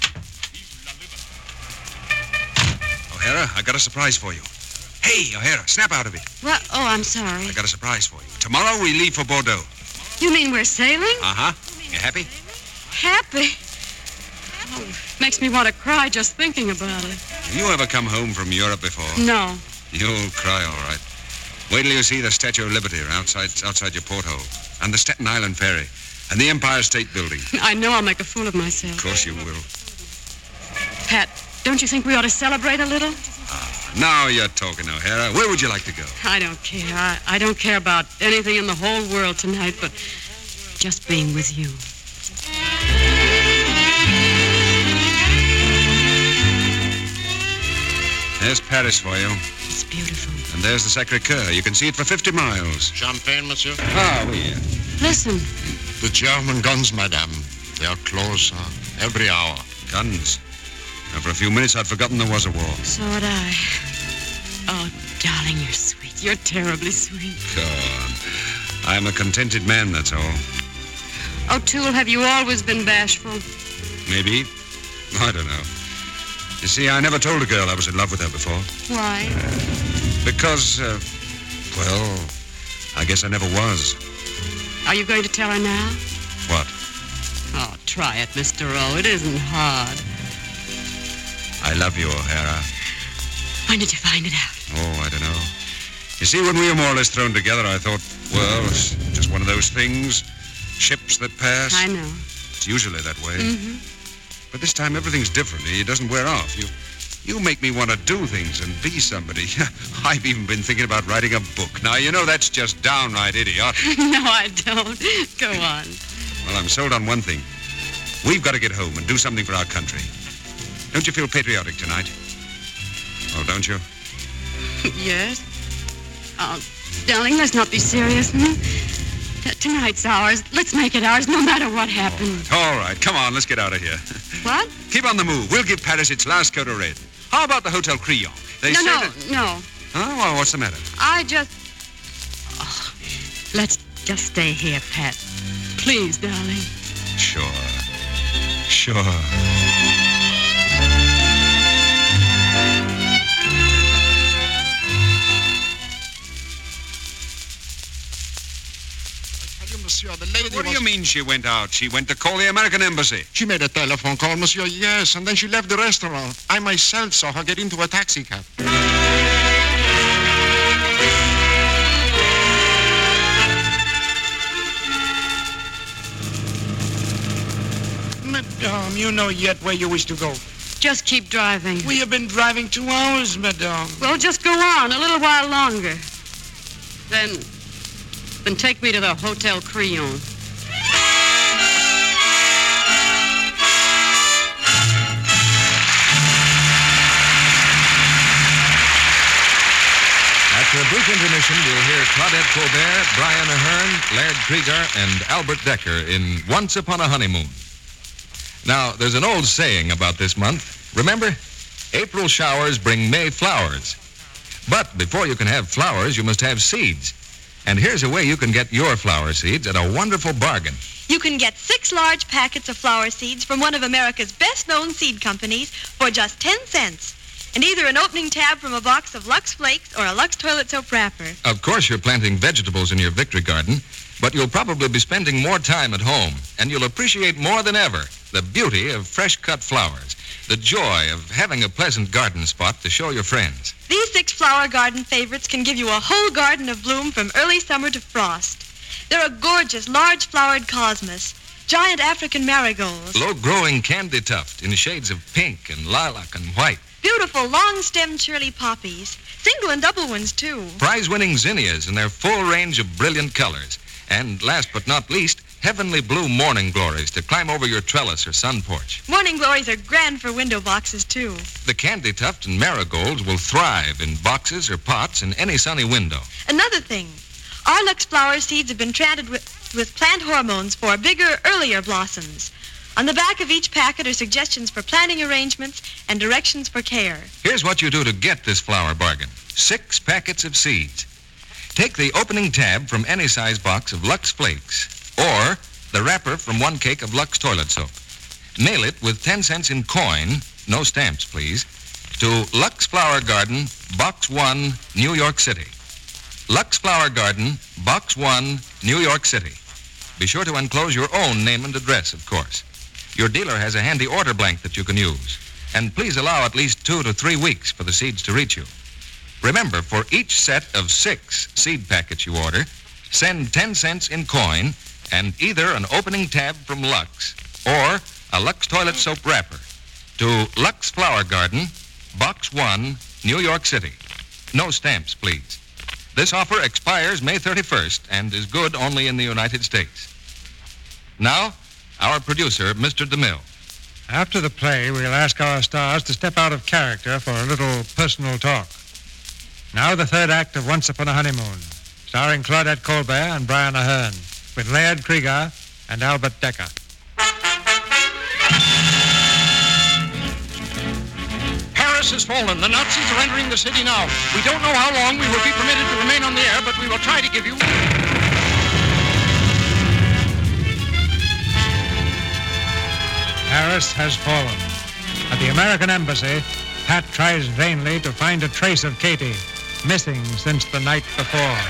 Speaker 4: O'Hara, I got a surprise for you. Hey, O'Hara, snap out of it.
Speaker 16: What? Oh, I'm sorry.
Speaker 4: I got a surprise for you. Tomorrow we leave for Bordeaux.
Speaker 16: You mean we're sailing?
Speaker 4: Uh-huh. You happy?
Speaker 16: Happy? Oh, makes me want to cry just thinking about it.
Speaker 4: Have you ever come home from Europe before?
Speaker 16: No.
Speaker 4: You'll cry, all right. Wait till you see the Statue of Liberty outside outside your porthole, and the Staten Island Ferry, and the Empire State Building.
Speaker 16: I know I'll make a fool of myself.
Speaker 4: Of course you will.
Speaker 16: Pat, don't you think we ought to celebrate a little?
Speaker 4: Ah, now you're talking, O'Hara. Where would you like to go?
Speaker 16: I don't care. I, I don't care about anything in the whole world tonight, but just being with you.
Speaker 4: There's Paris for you.
Speaker 16: It's beautiful.
Speaker 4: And there's the Sacré-Cœur. You can see it for fifty miles.
Speaker 10: Champagne, monsieur?
Speaker 4: Ah, oui.
Speaker 16: Listen.
Speaker 10: The German guns, madame. They are close uh, every hour.
Speaker 4: Guns? Now, for a few minutes, I'd forgotten there was a war.
Speaker 16: So had I. Oh, darling, you're sweet. You're terribly sweet.
Speaker 4: Go on. I'm a contented man, that's all.
Speaker 16: O'Toole, have you always been bashful?
Speaker 4: Maybe. I don't know. You see, I never told a girl I was in love with her before.
Speaker 16: Why?
Speaker 4: Because, uh, well, I guess I never was.
Speaker 16: Are you going to tell her now?
Speaker 4: What?
Speaker 16: Oh, try it, Mister O. It isn't hard.
Speaker 4: I love you, O'Hara.
Speaker 16: When did you find it out?
Speaker 4: Oh, I don't know. You see, when we were more or less thrown together, I thought, well, it's just one of those things. Ships that pass.
Speaker 16: I know.
Speaker 4: It's usually that way.
Speaker 16: Mm-hmm.
Speaker 4: But this time, everything's different. It doesn't wear off. You you make me want to do things and be somebody. I've even been thinking about writing a book. Now, you know that's just downright idiotic.
Speaker 16: No, I don't. Go on.
Speaker 4: Well, I'm sold on one thing. We've got to get home and do something for our country. Don't you feel patriotic tonight? Oh, don't you?
Speaker 16: Yes. Oh, darling, let's not be serious. Hmm? T- tonight's ours. Let's make it ours, no matter what happens.
Speaker 4: All right. All right, come on, let's get out of here.
Speaker 16: What?
Speaker 4: Keep on the move. We'll give Paris its last coat of red. How about the Hotel Crillon? They
Speaker 16: no,
Speaker 4: say
Speaker 16: no,
Speaker 4: that...
Speaker 16: no.
Speaker 4: Oh, well, what's the matter?
Speaker 16: I just... Oh, let's just stay here, Pat. Please, darling.
Speaker 4: Sure. Sure.
Speaker 10: Monsieur, the lady
Speaker 4: What do
Speaker 10: was...
Speaker 4: you mean she went out? She went to call the American embassy.
Speaker 10: She made a telephone call, monsieur, yes, and then she left the restaurant. I myself saw her get into a taxi cab.
Speaker 17: Madame, you know yet where you wish to go.
Speaker 16: Just keep driving.
Speaker 17: We have been driving two hours, Madame.
Speaker 16: Well, just go on a little while longer. Then, then take me to the Hotel Crillon.
Speaker 1: After a brief intermission, we'll hear Claudette Colbert, Brian Ahern, Laird Krieger, and Albert Decker in Once Upon a Honeymoon. Now, there's an old saying about this month. Remember? April showers bring May flowers. But before you can have flowers, you must have seeds. And here's a way you can get your flower seeds at a wonderful bargain.
Speaker 18: You can get six large packets of flower seeds from one of America's best-known seed companies for just ten cents. And either an opening tab from a box of Lux Flakes or a Lux Toilet Soap wrapper.
Speaker 1: Of course, you're planting vegetables in your victory garden, but you'll probably be spending more time at home, and you'll appreciate more than ever the beauty of fresh-cut flowers, the joy of having a pleasant garden spot to show your friends.
Speaker 18: These six flower garden favorites can give you a whole garden of bloom from early summer to frost. They're a gorgeous, large-flowered cosmos, giant African marigolds,
Speaker 1: low-growing candy tuft in shades of pink and lilac and white,
Speaker 18: beautiful long-stemmed Shirley poppies, single and double ones, too,
Speaker 1: prize-winning zinnias in their full range of brilliant colors, and last but not least, heavenly blue morning glories to climb over your trellis or sun porch.
Speaker 18: Morning glories are grand for window boxes, too.
Speaker 1: The candy tuft and marigolds will thrive in boxes or pots in any sunny window.
Speaker 18: Another thing, our Lux flower seeds have been treated with, with plant hormones for bigger, earlier blossoms. On the back of each packet are suggestions for planting arrangements and directions for care.
Speaker 1: Here's what you do to get this flower bargain. Six packets of seeds. Take the opening tab from any size box of Lux Flakes, or the wrapper from one cake of Lux Toilet Soap. Mail it with ten cents in coin, no stamps, please, to Lux Flower Garden, Box one, New York City. Lux Flower Garden, Box one, New York City. Be sure to enclose your own name and address, of course. Your dealer has a handy order blank that you can use. And please allow at least two to three weeks for the seeds to reach you. Remember, for each set of six seed packets you order, send ten cents in coin and either an opening tab from Lux or a Lux Toilet Soap wrapper to Lux Flower Garden, Box one, New York City. No stamps, please. This offer expires May thirty-first and is good only in the United States. Now, our producer, Mister DeMille.
Speaker 2: After the play, we'll ask our stars to step out of character for a little personal talk. Now the third act of Once Upon a Honeymoon, starring Claudette Colbert and Brian Ahern, with Laird Krieger and Albert Decker.
Speaker 11: Paris has fallen. The Nazis are entering the city now. We don't know how long we will be permitted to remain on the air, but we will try to give you...
Speaker 2: Paris has fallen. At the American Embassy, Pat tries vainly to find a trace of Katie, missing since the night before.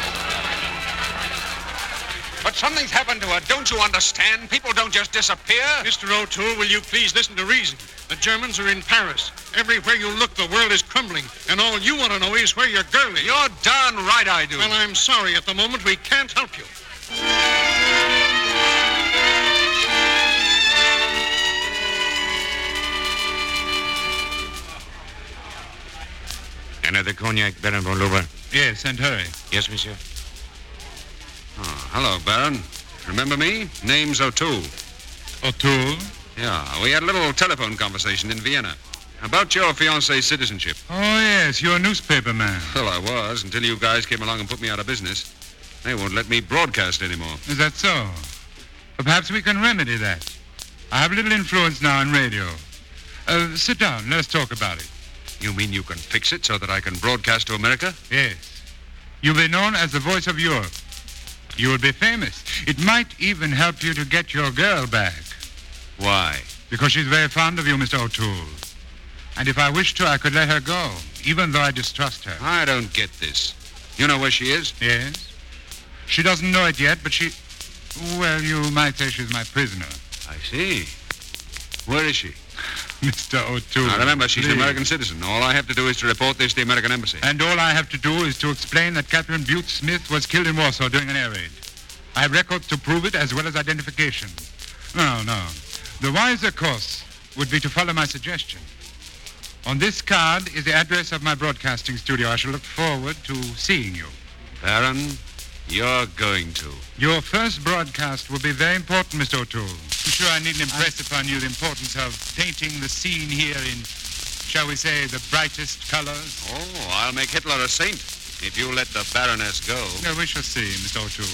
Speaker 4: But something's happened to her. Don't you understand? People don't just disappear.
Speaker 19: Mister O'Toole, will you please listen to reason? The Germans are in Paris. Everywhere you look, the world is crumbling. And all you want to know is where your girl is.
Speaker 4: You're darn right I do.
Speaker 19: Well, I'm sorry. At the moment, we can't help you.
Speaker 4: Another cognac, Baron von Luber?
Speaker 15: Yes, and hurry.
Speaker 4: Yes, monsieur. Oh, hello, Baron. Remember me? Name's O'Toole.
Speaker 15: O'Toole?
Speaker 4: Yeah, we had a little telephone conversation in Vienna about your fiancée's citizenship.
Speaker 15: Oh, yes, you're a newspaper man.
Speaker 4: Well, I was, until you guys came along and put me out of business. They won't let me broadcast anymore.
Speaker 15: Is that so? But perhaps we can remedy that. I have a little influence now in radio. Uh, sit down. Let's talk about it.
Speaker 4: You mean you can fix it so that I can broadcast to America?
Speaker 15: Yes. You'll be known as the voice of Europe. You will be famous. It might even help you to get your girl back.
Speaker 4: Why?
Speaker 15: Because she's very fond of you, Mister O'Toole. And if I wished to, I could let her go, even though I distrust her.
Speaker 4: I don't get this. You know where she is?
Speaker 15: Yes. She doesn't know it yet, but she... Well, you might say she's my prisoner.
Speaker 4: I see. Where is she?
Speaker 15: Mister O'Toole.
Speaker 4: Now, remember, she's
Speaker 15: please.
Speaker 4: an American citizen. All I have to do is to report this to the American Embassy.
Speaker 15: And all I have to do is to explain that Catherine Butte Smith was killed in Warsaw during an air raid. I have records to prove it, as well as identification. No, no.
Speaker 2: The wiser course would be to follow my suggestion. On this card is the address of my broadcasting studio. I shall look forward to seeing you.
Speaker 4: Baron, you're going to.
Speaker 2: Your first broadcast will be very important, Mister O'Toole. I'm sure I needn't impress I... upon you the importance of painting the scene here in, shall we say, the brightest colors.
Speaker 4: Oh, I'll make Hitler a saint if you let the Baroness go.
Speaker 2: No, we shall see, Mister O'Toole.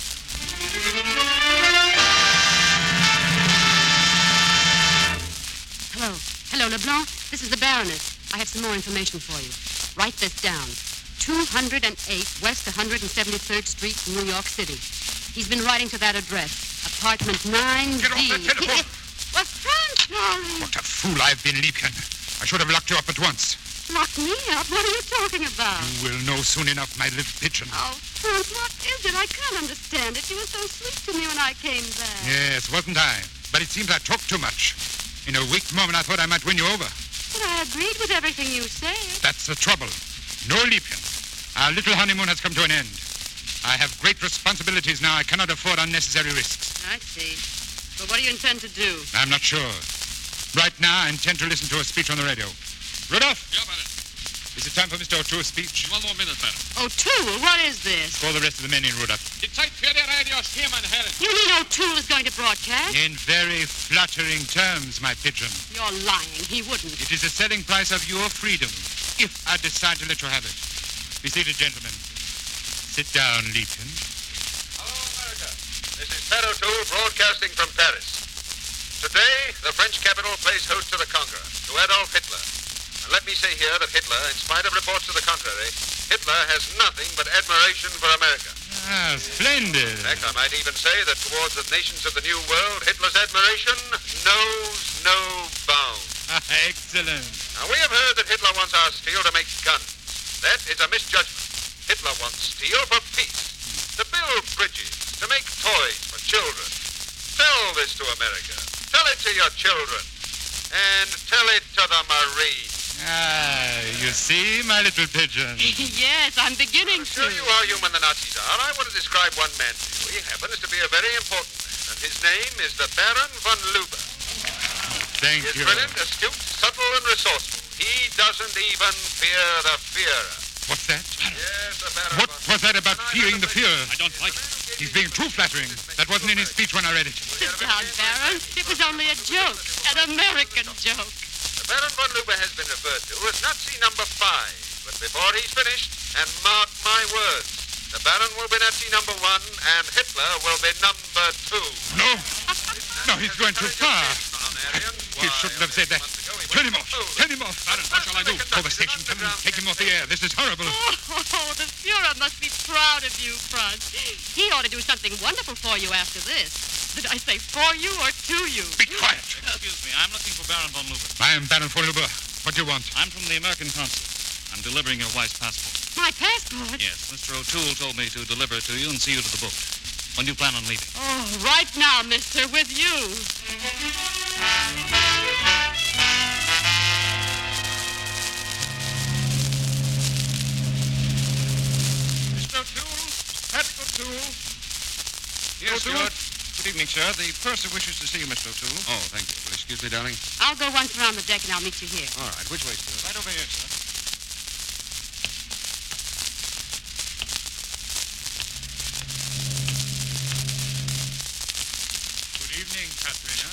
Speaker 5: Hello. Hello, LeBlanc. This is the Baroness. I have some more information for you. Write this down. two oh eight West one hundred seventy-third Street, New York City. He's been writing to that address. Apartment nine D.
Speaker 11: Get off the telephone!
Speaker 5: What's wrong, Charlie?
Speaker 11: What a fool I've been, Liebchen. I should have locked you up at once.
Speaker 5: Lock me up? What are you talking about?
Speaker 11: You will know soon enough, my little pigeon.
Speaker 5: Oh, Frank, what is it? I can't understand it. You were so sweet to me when I came back.
Speaker 11: Yes, wasn't I? But it seems I talked too much. In a weak moment, I thought I might win you over.
Speaker 5: But I agreed with everything you said.
Speaker 11: That's the trouble. No, Liebchen. Our little honeymoon has come to an end. I have great responsibilities now. I cannot afford unnecessary risks.
Speaker 5: I see. But what do you intend to do?
Speaker 11: I'm not sure. Right now, I intend to listen to a speech on the radio. Rudolph?
Speaker 19: Yeah, Baron.
Speaker 11: Is it time for Mister O'Toole's speech?
Speaker 19: One more minute, Baron.
Speaker 5: O'Toole? What is this?
Speaker 11: Call the rest of the men in, Rudolph.
Speaker 19: Die Zeit für die Radios hier, mein Herren.
Speaker 5: You mean O'Toole is going to broadcast?
Speaker 11: In very flattering terms, my pigeon.
Speaker 5: You're lying. He wouldn't.
Speaker 11: It is the selling price of your freedom, if I decide to let you have it. Be seated, gentlemen. Sit down, Liebchen.
Speaker 6: Hello, America. This is Pat O'Toole broadcasting from Paris. Today, the French capital plays host to the conqueror, to Adolf Hitler. And let me say here that Hitler, in spite of reports to the contrary, Hitler has nothing but admiration for America.
Speaker 11: Ah, splendid.
Speaker 6: In fact, I might even say that towards the nations of the New World, Hitler's admiration knows no bounds.
Speaker 11: Ah, excellent.
Speaker 6: Now, we have heard that Hitler wants our steel to make guns. That is a misjudgment. Hitler wants steel for peace, to build bridges, to make toys for children. Tell this to America. Tell it to your children. And tell it to the Marines.
Speaker 11: Ah, you see, my little pigeon.
Speaker 5: Yes, I'm beginning
Speaker 6: to. I'll show you how human the Nazis are. I want to describe one man to you. He happens to be a very important man, and his name is the Baron von Luber.
Speaker 11: Thank
Speaker 6: He's
Speaker 11: you.
Speaker 6: brilliant, astute, subtle, and resourceful. He doesn't even fear the Führer.
Speaker 11: What's that?
Speaker 6: Yes, the Baron
Speaker 11: What
Speaker 6: von
Speaker 11: was that about fearing the Führer?
Speaker 19: I don't like it.
Speaker 11: He's being too flattering. That wasn't in his speech when I read it.
Speaker 5: Sit down, Baron. It was only a joke. An American joke.
Speaker 6: The Baron von Luber has been referred to as Nazi number five. But before he's finished, and mark my words, the Baron will be Nazi number one, and Hitler will be number two.
Speaker 11: No. No, he's going too far. He shouldn't have said that. Turn him off. Turn him off.
Speaker 19: Baron, what shall I do?
Speaker 11: Call the station. Tell them to take him off the air. This is horrible.
Speaker 5: Oh, the Führer must be proud of you, Franz. He ought to do something wonderful for you after this. Did I say for you or to you?
Speaker 11: Be quiet.
Speaker 3: Excuse me, I'm looking for Baron von Luber.
Speaker 11: I am Baron von Luber. What do you want?
Speaker 3: I'm from the American consul. I'm delivering your wife's passport.
Speaker 5: My passport?
Speaker 3: Yes, Mister O'Toole told me to deliver it to you and see you to the boat. When do you plan on leaving?
Speaker 5: Oh, right now, mister, with you.
Speaker 19: Mister O'Toole, Patrick O'Toole.
Speaker 4: Yes,
Speaker 19: O'Toole?
Speaker 4: Stuart.
Speaker 19: Good evening, sir. The purser wishes to see you, Mister O'Toole.
Speaker 4: Oh, thank you. Well, excuse me, darling.
Speaker 5: I'll go once around the deck and I'll meet you here.
Speaker 4: All right. Which way, Stuart?
Speaker 19: Right over here, sir.
Speaker 11: Good evening, Katharina.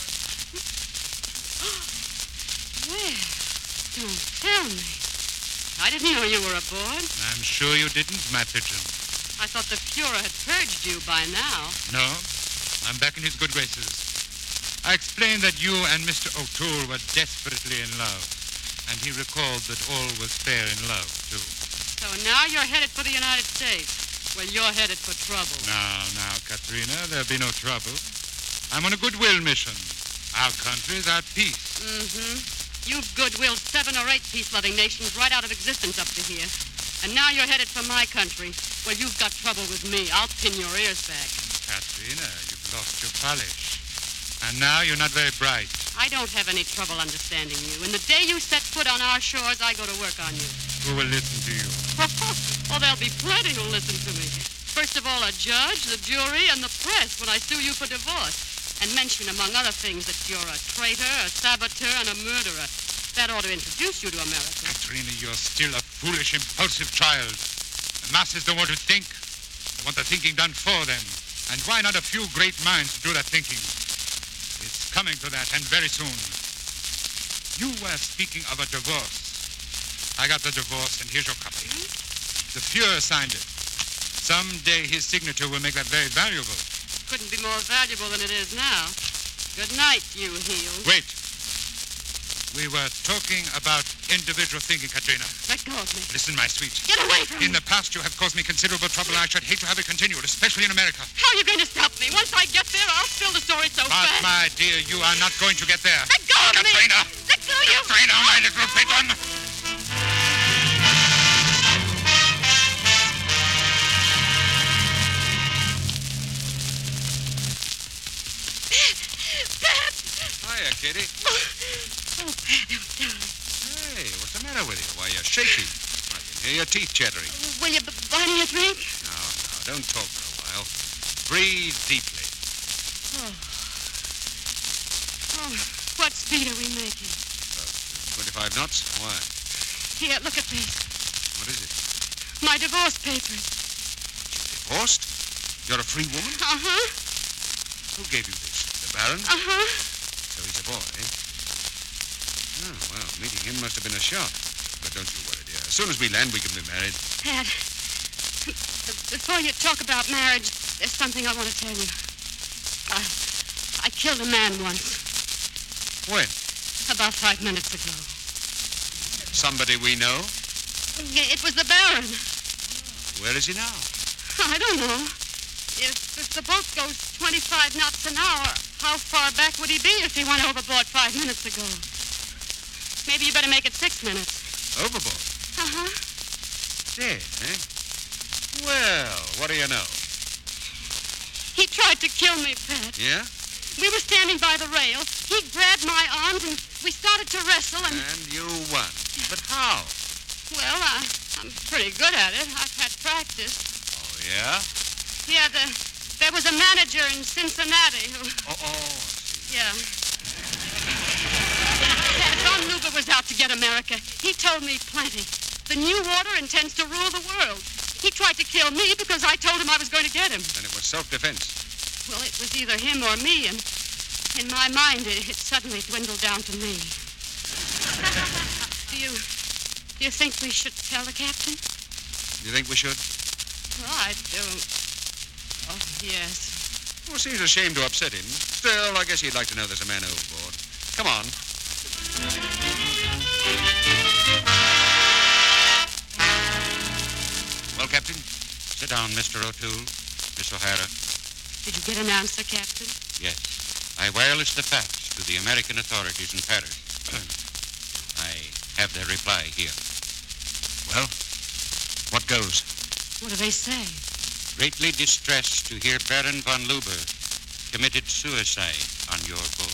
Speaker 5: Well, don't tell me. I didn't know you were aboard.
Speaker 11: I'm sure you didn't, my pigeon.
Speaker 5: I thought the Führer had purged you by now.
Speaker 11: No, I'm back in his good graces. I explained that you and Mister O'Toole were desperately in love, and he recalled that all was fair in love, too.
Speaker 5: So now you're headed for the United States. Well, you're headed for trouble.
Speaker 11: Now, now, Katrina, there'll be no trouble. I'm on a goodwill mission. Our country's at peace.
Speaker 5: Mm-hmm. You've goodwilled seven or eight peace-loving nations right out of existence up to here. And now you're headed for my country. Well, you've got trouble with me. I'll pin your ears back.
Speaker 11: Katrina, you've lost your polish. And now you're not very bright.
Speaker 5: I don't have any trouble understanding you. And the day you set foot on our shores, I go to work on you.
Speaker 11: Who will listen to you?
Speaker 5: Oh, there'll be plenty who'll listen to me. First of all, a judge, the jury, and the press when I sue you for divorce.
Speaker 16: and mention, among other things, that you're a traitor, a saboteur, and a murderer. That ought to introduce you to America.
Speaker 11: Katrina, you're still a foolish, impulsive child. The masses don't want to think. They want the thinking done for them. And why not a few great minds to do that thinking? It's coming to that, and very soon. You were speaking of a divorce. I got the divorce, and here's your copy. The Fuhrer signed it. Someday his signature will make that very valuable.
Speaker 16: Couldn't be more valuable than it is now. Good night, you heel.
Speaker 11: Wait. We were talking about individual thinking, Katrina.
Speaker 16: Let go of me.
Speaker 11: Listen, my sweet.
Speaker 16: Get away from
Speaker 11: In
Speaker 16: me.
Speaker 11: the past, you have caused me considerable trouble. I should hate to have it continued, especially in America.
Speaker 16: How are you going to stop me? Once I get there, I'll spill the story so
Speaker 11: But,
Speaker 16: fast.
Speaker 11: my dear, you are not going to get there.
Speaker 16: Let go of
Speaker 11: Katrina.
Speaker 16: me. Let go, you.
Speaker 11: Katrina, my little pigeon.
Speaker 4: Hiya, Kitty.
Speaker 16: Oh, Pat, oh, darling.
Speaker 4: Hey, what's the matter with you? Why, you're shaky. I can hear your teeth chattering.
Speaker 16: Will you b- buy me a drink?
Speaker 4: No, no, don't talk for a while. Breathe deeply.
Speaker 16: Oh. Oh, what speed are we making?
Speaker 4: twenty-five knots? Why?
Speaker 16: Here, look at this.
Speaker 4: What is it?
Speaker 16: My divorce papers.
Speaker 4: Divorced? You're a free woman?
Speaker 16: Uh-huh.
Speaker 4: Who gave you this? The Baron?
Speaker 16: Uh-huh.
Speaker 4: So he's a boy, eh? Oh, well, meeting him must have been a shock. But don't you worry, dear. As soon as we land, we can be married.
Speaker 16: Pat, b- before you talk about marriage, there's something I want to tell you. I, I killed a man once.
Speaker 4: When?
Speaker 16: About five minutes ago.
Speaker 4: Somebody we know?
Speaker 16: It was the Baron.
Speaker 4: Where is he now?
Speaker 16: I don't know. If, if the boat goes twenty-five knots an hour, how far back would he be if he went overboard five minutes ago? Maybe you better make it six minutes.
Speaker 4: Overboard?
Speaker 16: Uh-huh.
Speaker 4: Dead, eh? Well, what do you know?
Speaker 16: He tried to kill me, Pat.
Speaker 4: Yeah?
Speaker 16: We were standing by the rail. He grabbed my arms and we started to wrestle and...
Speaker 4: And you won. But how?
Speaker 16: Well, I, I'm pretty good at it. I've had practice.
Speaker 4: Oh, yeah?
Speaker 16: Yeah, the, there was a manager in Cincinnati who...
Speaker 4: Oh, oh.
Speaker 16: Yeah. Von Luber was out to get America. He told me plenty. The new order intends to rule the world. He tried to kill me because I told him I was going to get him.
Speaker 4: Then it was self-defense.
Speaker 16: Well, it was either him or me, and in my mind, it, it suddenly dwindled down to me. Do you... do you think we should tell the captain?
Speaker 4: You think we should?
Speaker 16: Well, I don't. Oh, yes.
Speaker 4: Well, seems a shame to upset him. Still, I guess he'd like to know there's a man overboard. Come on.
Speaker 20: Well, Captain, sit down, Mister O'Toole, Miss O'Hara.
Speaker 16: Did you get an answer, Captain?
Speaker 20: Yes. I wirelessed the facts to the American authorities in Paris. I have their reply here.
Speaker 4: Well, what goes?
Speaker 16: What do they say?
Speaker 20: Greatly distressed to hear Baron von Luber committed suicide on your boat.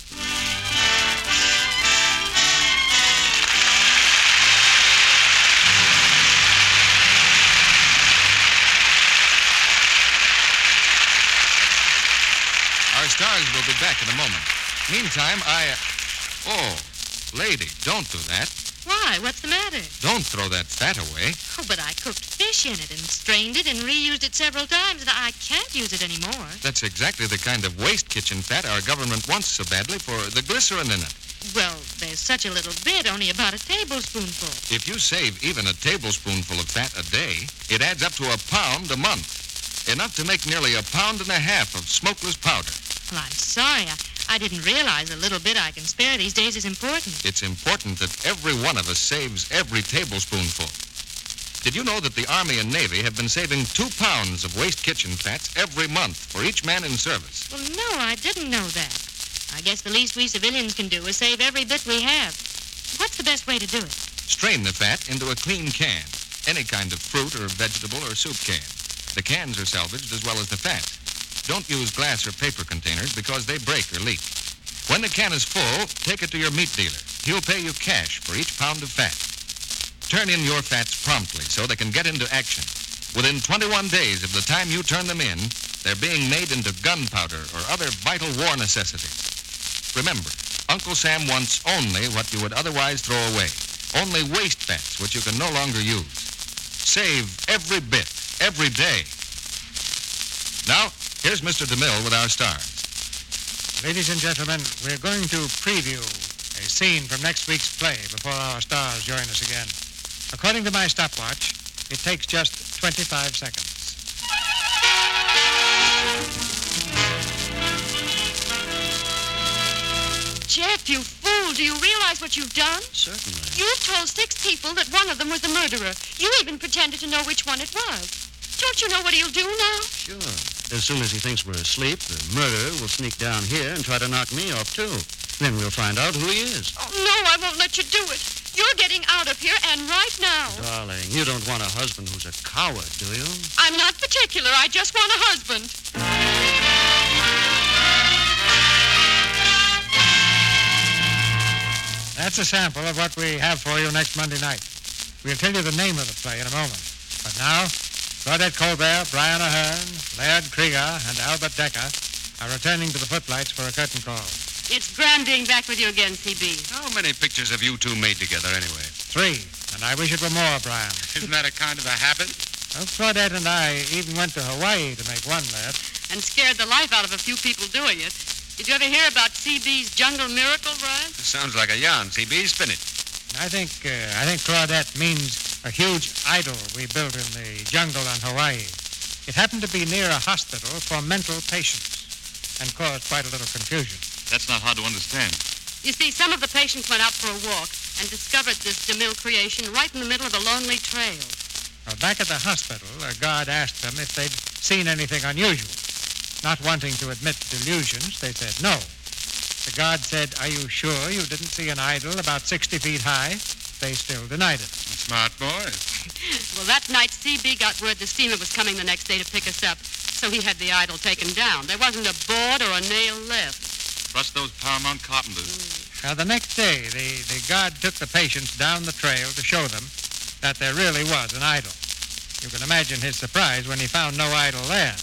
Speaker 1: Our stars will be back in a moment. Meantime, I... Oh, lady, don't do that.
Speaker 13: Why? What's the matter?
Speaker 1: Don't throw that fat away.
Speaker 13: Oh, but I cooked fish in it and strained it and reused it several times, and I can't use it anymore.
Speaker 1: That's exactly the kind of waste kitchen fat our government wants so badly for the glycerin in it.
Speaker 13: Well, there's such a little bit, only about a tablespoonful.
Speaker 1: If you save even a tablespoonful of fat a day, it adds up to a pound a month. Enough to make nearly a pound and a half of smokeless powder.
Speaker 13: Well, I'm sorry. I, I didn't realize a little bit I can spare these days is important.
Speaker 1: It's important that every one of us saves every tablespoonful. Did you know that the Army and Navy have been saving two pounds of waste kitchen fats every month for each man in service?
Speaker 13: Well, no, I didn't know that. I guess the least we civilians can do is save every bit we have. What's the best way to do it?
Speaker 1: Strain the fat into a clean can, any kind of fruit or vegetable or soup can. The cans are salvaged as well as the fat. Don't use glass or paper containers because they break or leak. When the can is full, take it to your meat dealer. He'll pay you cash for each pound of fat. Turn in your fats promptly so they can get into action. Within twenty-one days of the time you turn them in, They're being made into gunpowder or other vital war necessities. Remember, Uncle Sam wants only what you would otherwise throw away. Only waste fats which you can no longer use. Save every bit, every day. Now, here's Mister DeMille with our stars.
Speaker 2: Ladies and gentlemen, we're going to preview a scene from next week's play before our stars join us again. According to my stopwatch, it takes just twenty-five seconds.
Speaker 16: Jeff, you fool. Do you realize what you've done?
Speaker 17: Certainly.
Speaker 16: You've told six people that one of them was the murderer. You even pretended to know which one it was. Don't you know what he'll do now?
Speaker 17: Sure. As soon as he thinks we're asleep, the murderer will sneak down here and try to knock me off, too. Then we'll find out who he is.
Speaker 16: Oh, no, I won't let you do it. You're getting out of here, and right now.
Speaker 17: Darling, you don't want a husband who's a coward, do you?
Speaker 16: I'm not particular. I just want a husband.
Speaker 2: That's a sample of what we have for you next Monday night. We'll tell you the name of the play in a moment. But now, Claudette Colbert, Brian Ahern, Laird Krieger, and Albert Decker are returning to the footlights for a curtain call.
Speaker 16: It's grand being back with you again, C B.
Speaker 4: How many pictures have you two made together, anyway?
Speaker 2: Three, and I wish it were more, Brian.
Speaker 11: Isn't that a kind of a habit?
Speaker 2: Well, Claudette and I even went to Hawaii to make one, Laird.
Speaker 16: And scared the life out of a few people doing it. Did you ever hear about C B's jungle miracle, Brian?
Speaker 4: Sounds like a yarn. C B, spin it.
Speaker 2: I think, uh, I think Claudette means a huge idol we built in the jungle on Hawaii. It happened to be near a hospital for mental patients and caused quite a little confusion.
Speaker 3: That's not hard to understand.
Speaker 16: You see, some of the patients went out for a walk and discovered this DeMille creation right in the middle of a lonely trail.
Speaker 2: Well, back at the hospital, a guard asked them if they'd seen anything unusual. Not wanting to admit delusions, they said no. The guard said, "Are you sure you didn't see an idol about sixty feet high?" They still denied it.
Speaker 11: Smart boys.
Speaker 16: Well, that night, C B got word the steamer was coming the next day to pick us up, so he had the idol taken down. There wasn't a board or a nail left.
Speaker 3: Trust those Paramount carpenters.
Speaker 2: Now, the next day, the, the guard took the patients down the trail to show them that there really was an idol. You can imagine his surprise when he found no idol there.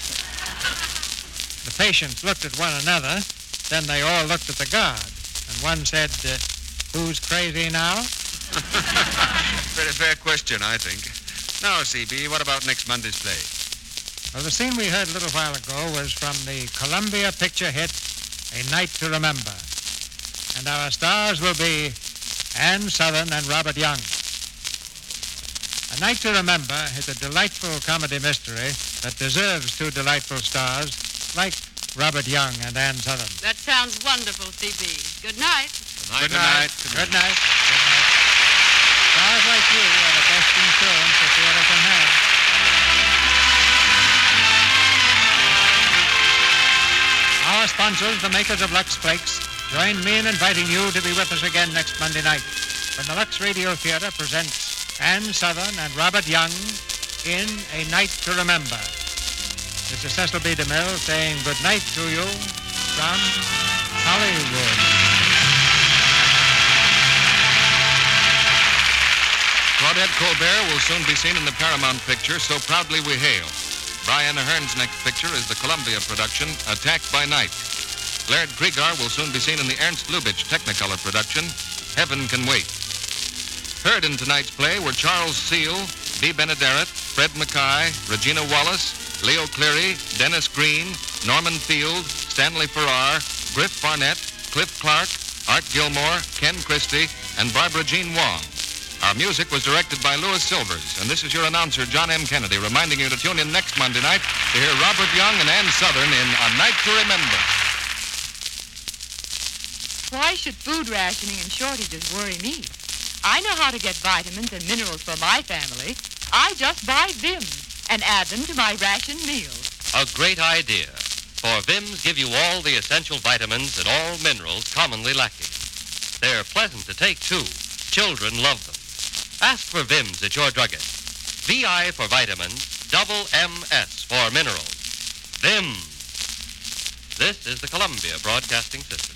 Speaker 2: The patients looked at one another, then they all looked at the guard, and one said, uh, "Who's crazy now?"
Speaker 4: Very fair question, I think. Now, C B, what about next Monday's play?
Speaker 2: Well, the scene we heard a little while ago was from the Columbia picture hit, A Night to Remember. And our stars will be Ann Southern and Robert Young. A Night to Remember is a delightful comedy mystery that deserves two delightful stars like Robert Young and Ann Southern.
Speaker 16: That sounds wonderful, C B. Good night.
Speaker 2: Good night. Good night. Good night. Good night. Stars like you are the best insurance the theater can have. Our sponsors, the makers of Lux Flakes, join me in inviting you to be with us again next Monday night when the Lux Radio Theater presents Ann Southern and Robert Young in A Night to Remember. This is Cecil B. DeMille saying good night to you from Hollywood.
Speaker 1: Claudette Colbert will soon be seen in the Paramount picture, So Proudly We Hail. Brian Ahern's next picture is the Columbia production, Attacked by Night. Laird Krieger will soon be seen in the Ernst Lubitsch Technicolor production, Heaven Can Wait. Heard in tonight's play were Charles Seal, Dee Benaderet, Fred Mackay, Regina Wallace, Leo Cleary, Dennis Green, Norman Field, Stanley Farrar, Griff Barnett, Cliff Clark, Art Gilmore, Ken Christie, and Barbara Jean Wong. Our music was directed by Louis Silvers, and this is your announcer, John M. Kennedy, reminding you to tune in next Monday night to hear Robert Young and Ann Southern in A Night to Remember.
Speaker 14: Why should food rationing and shortages worry me? I know how to get vitamins and minerals for my family. I just buy Vims and add them to my ration meals.
Speaker 7: A great idea. For Vims give you all the essential vitamins and all minerals commonly lacking. They're pleasant to take, too. Children love them. Ask for Vims at your druggist. V I for vitamins, double M S for minerals. Vims. This is the Columbia Broadcasting System.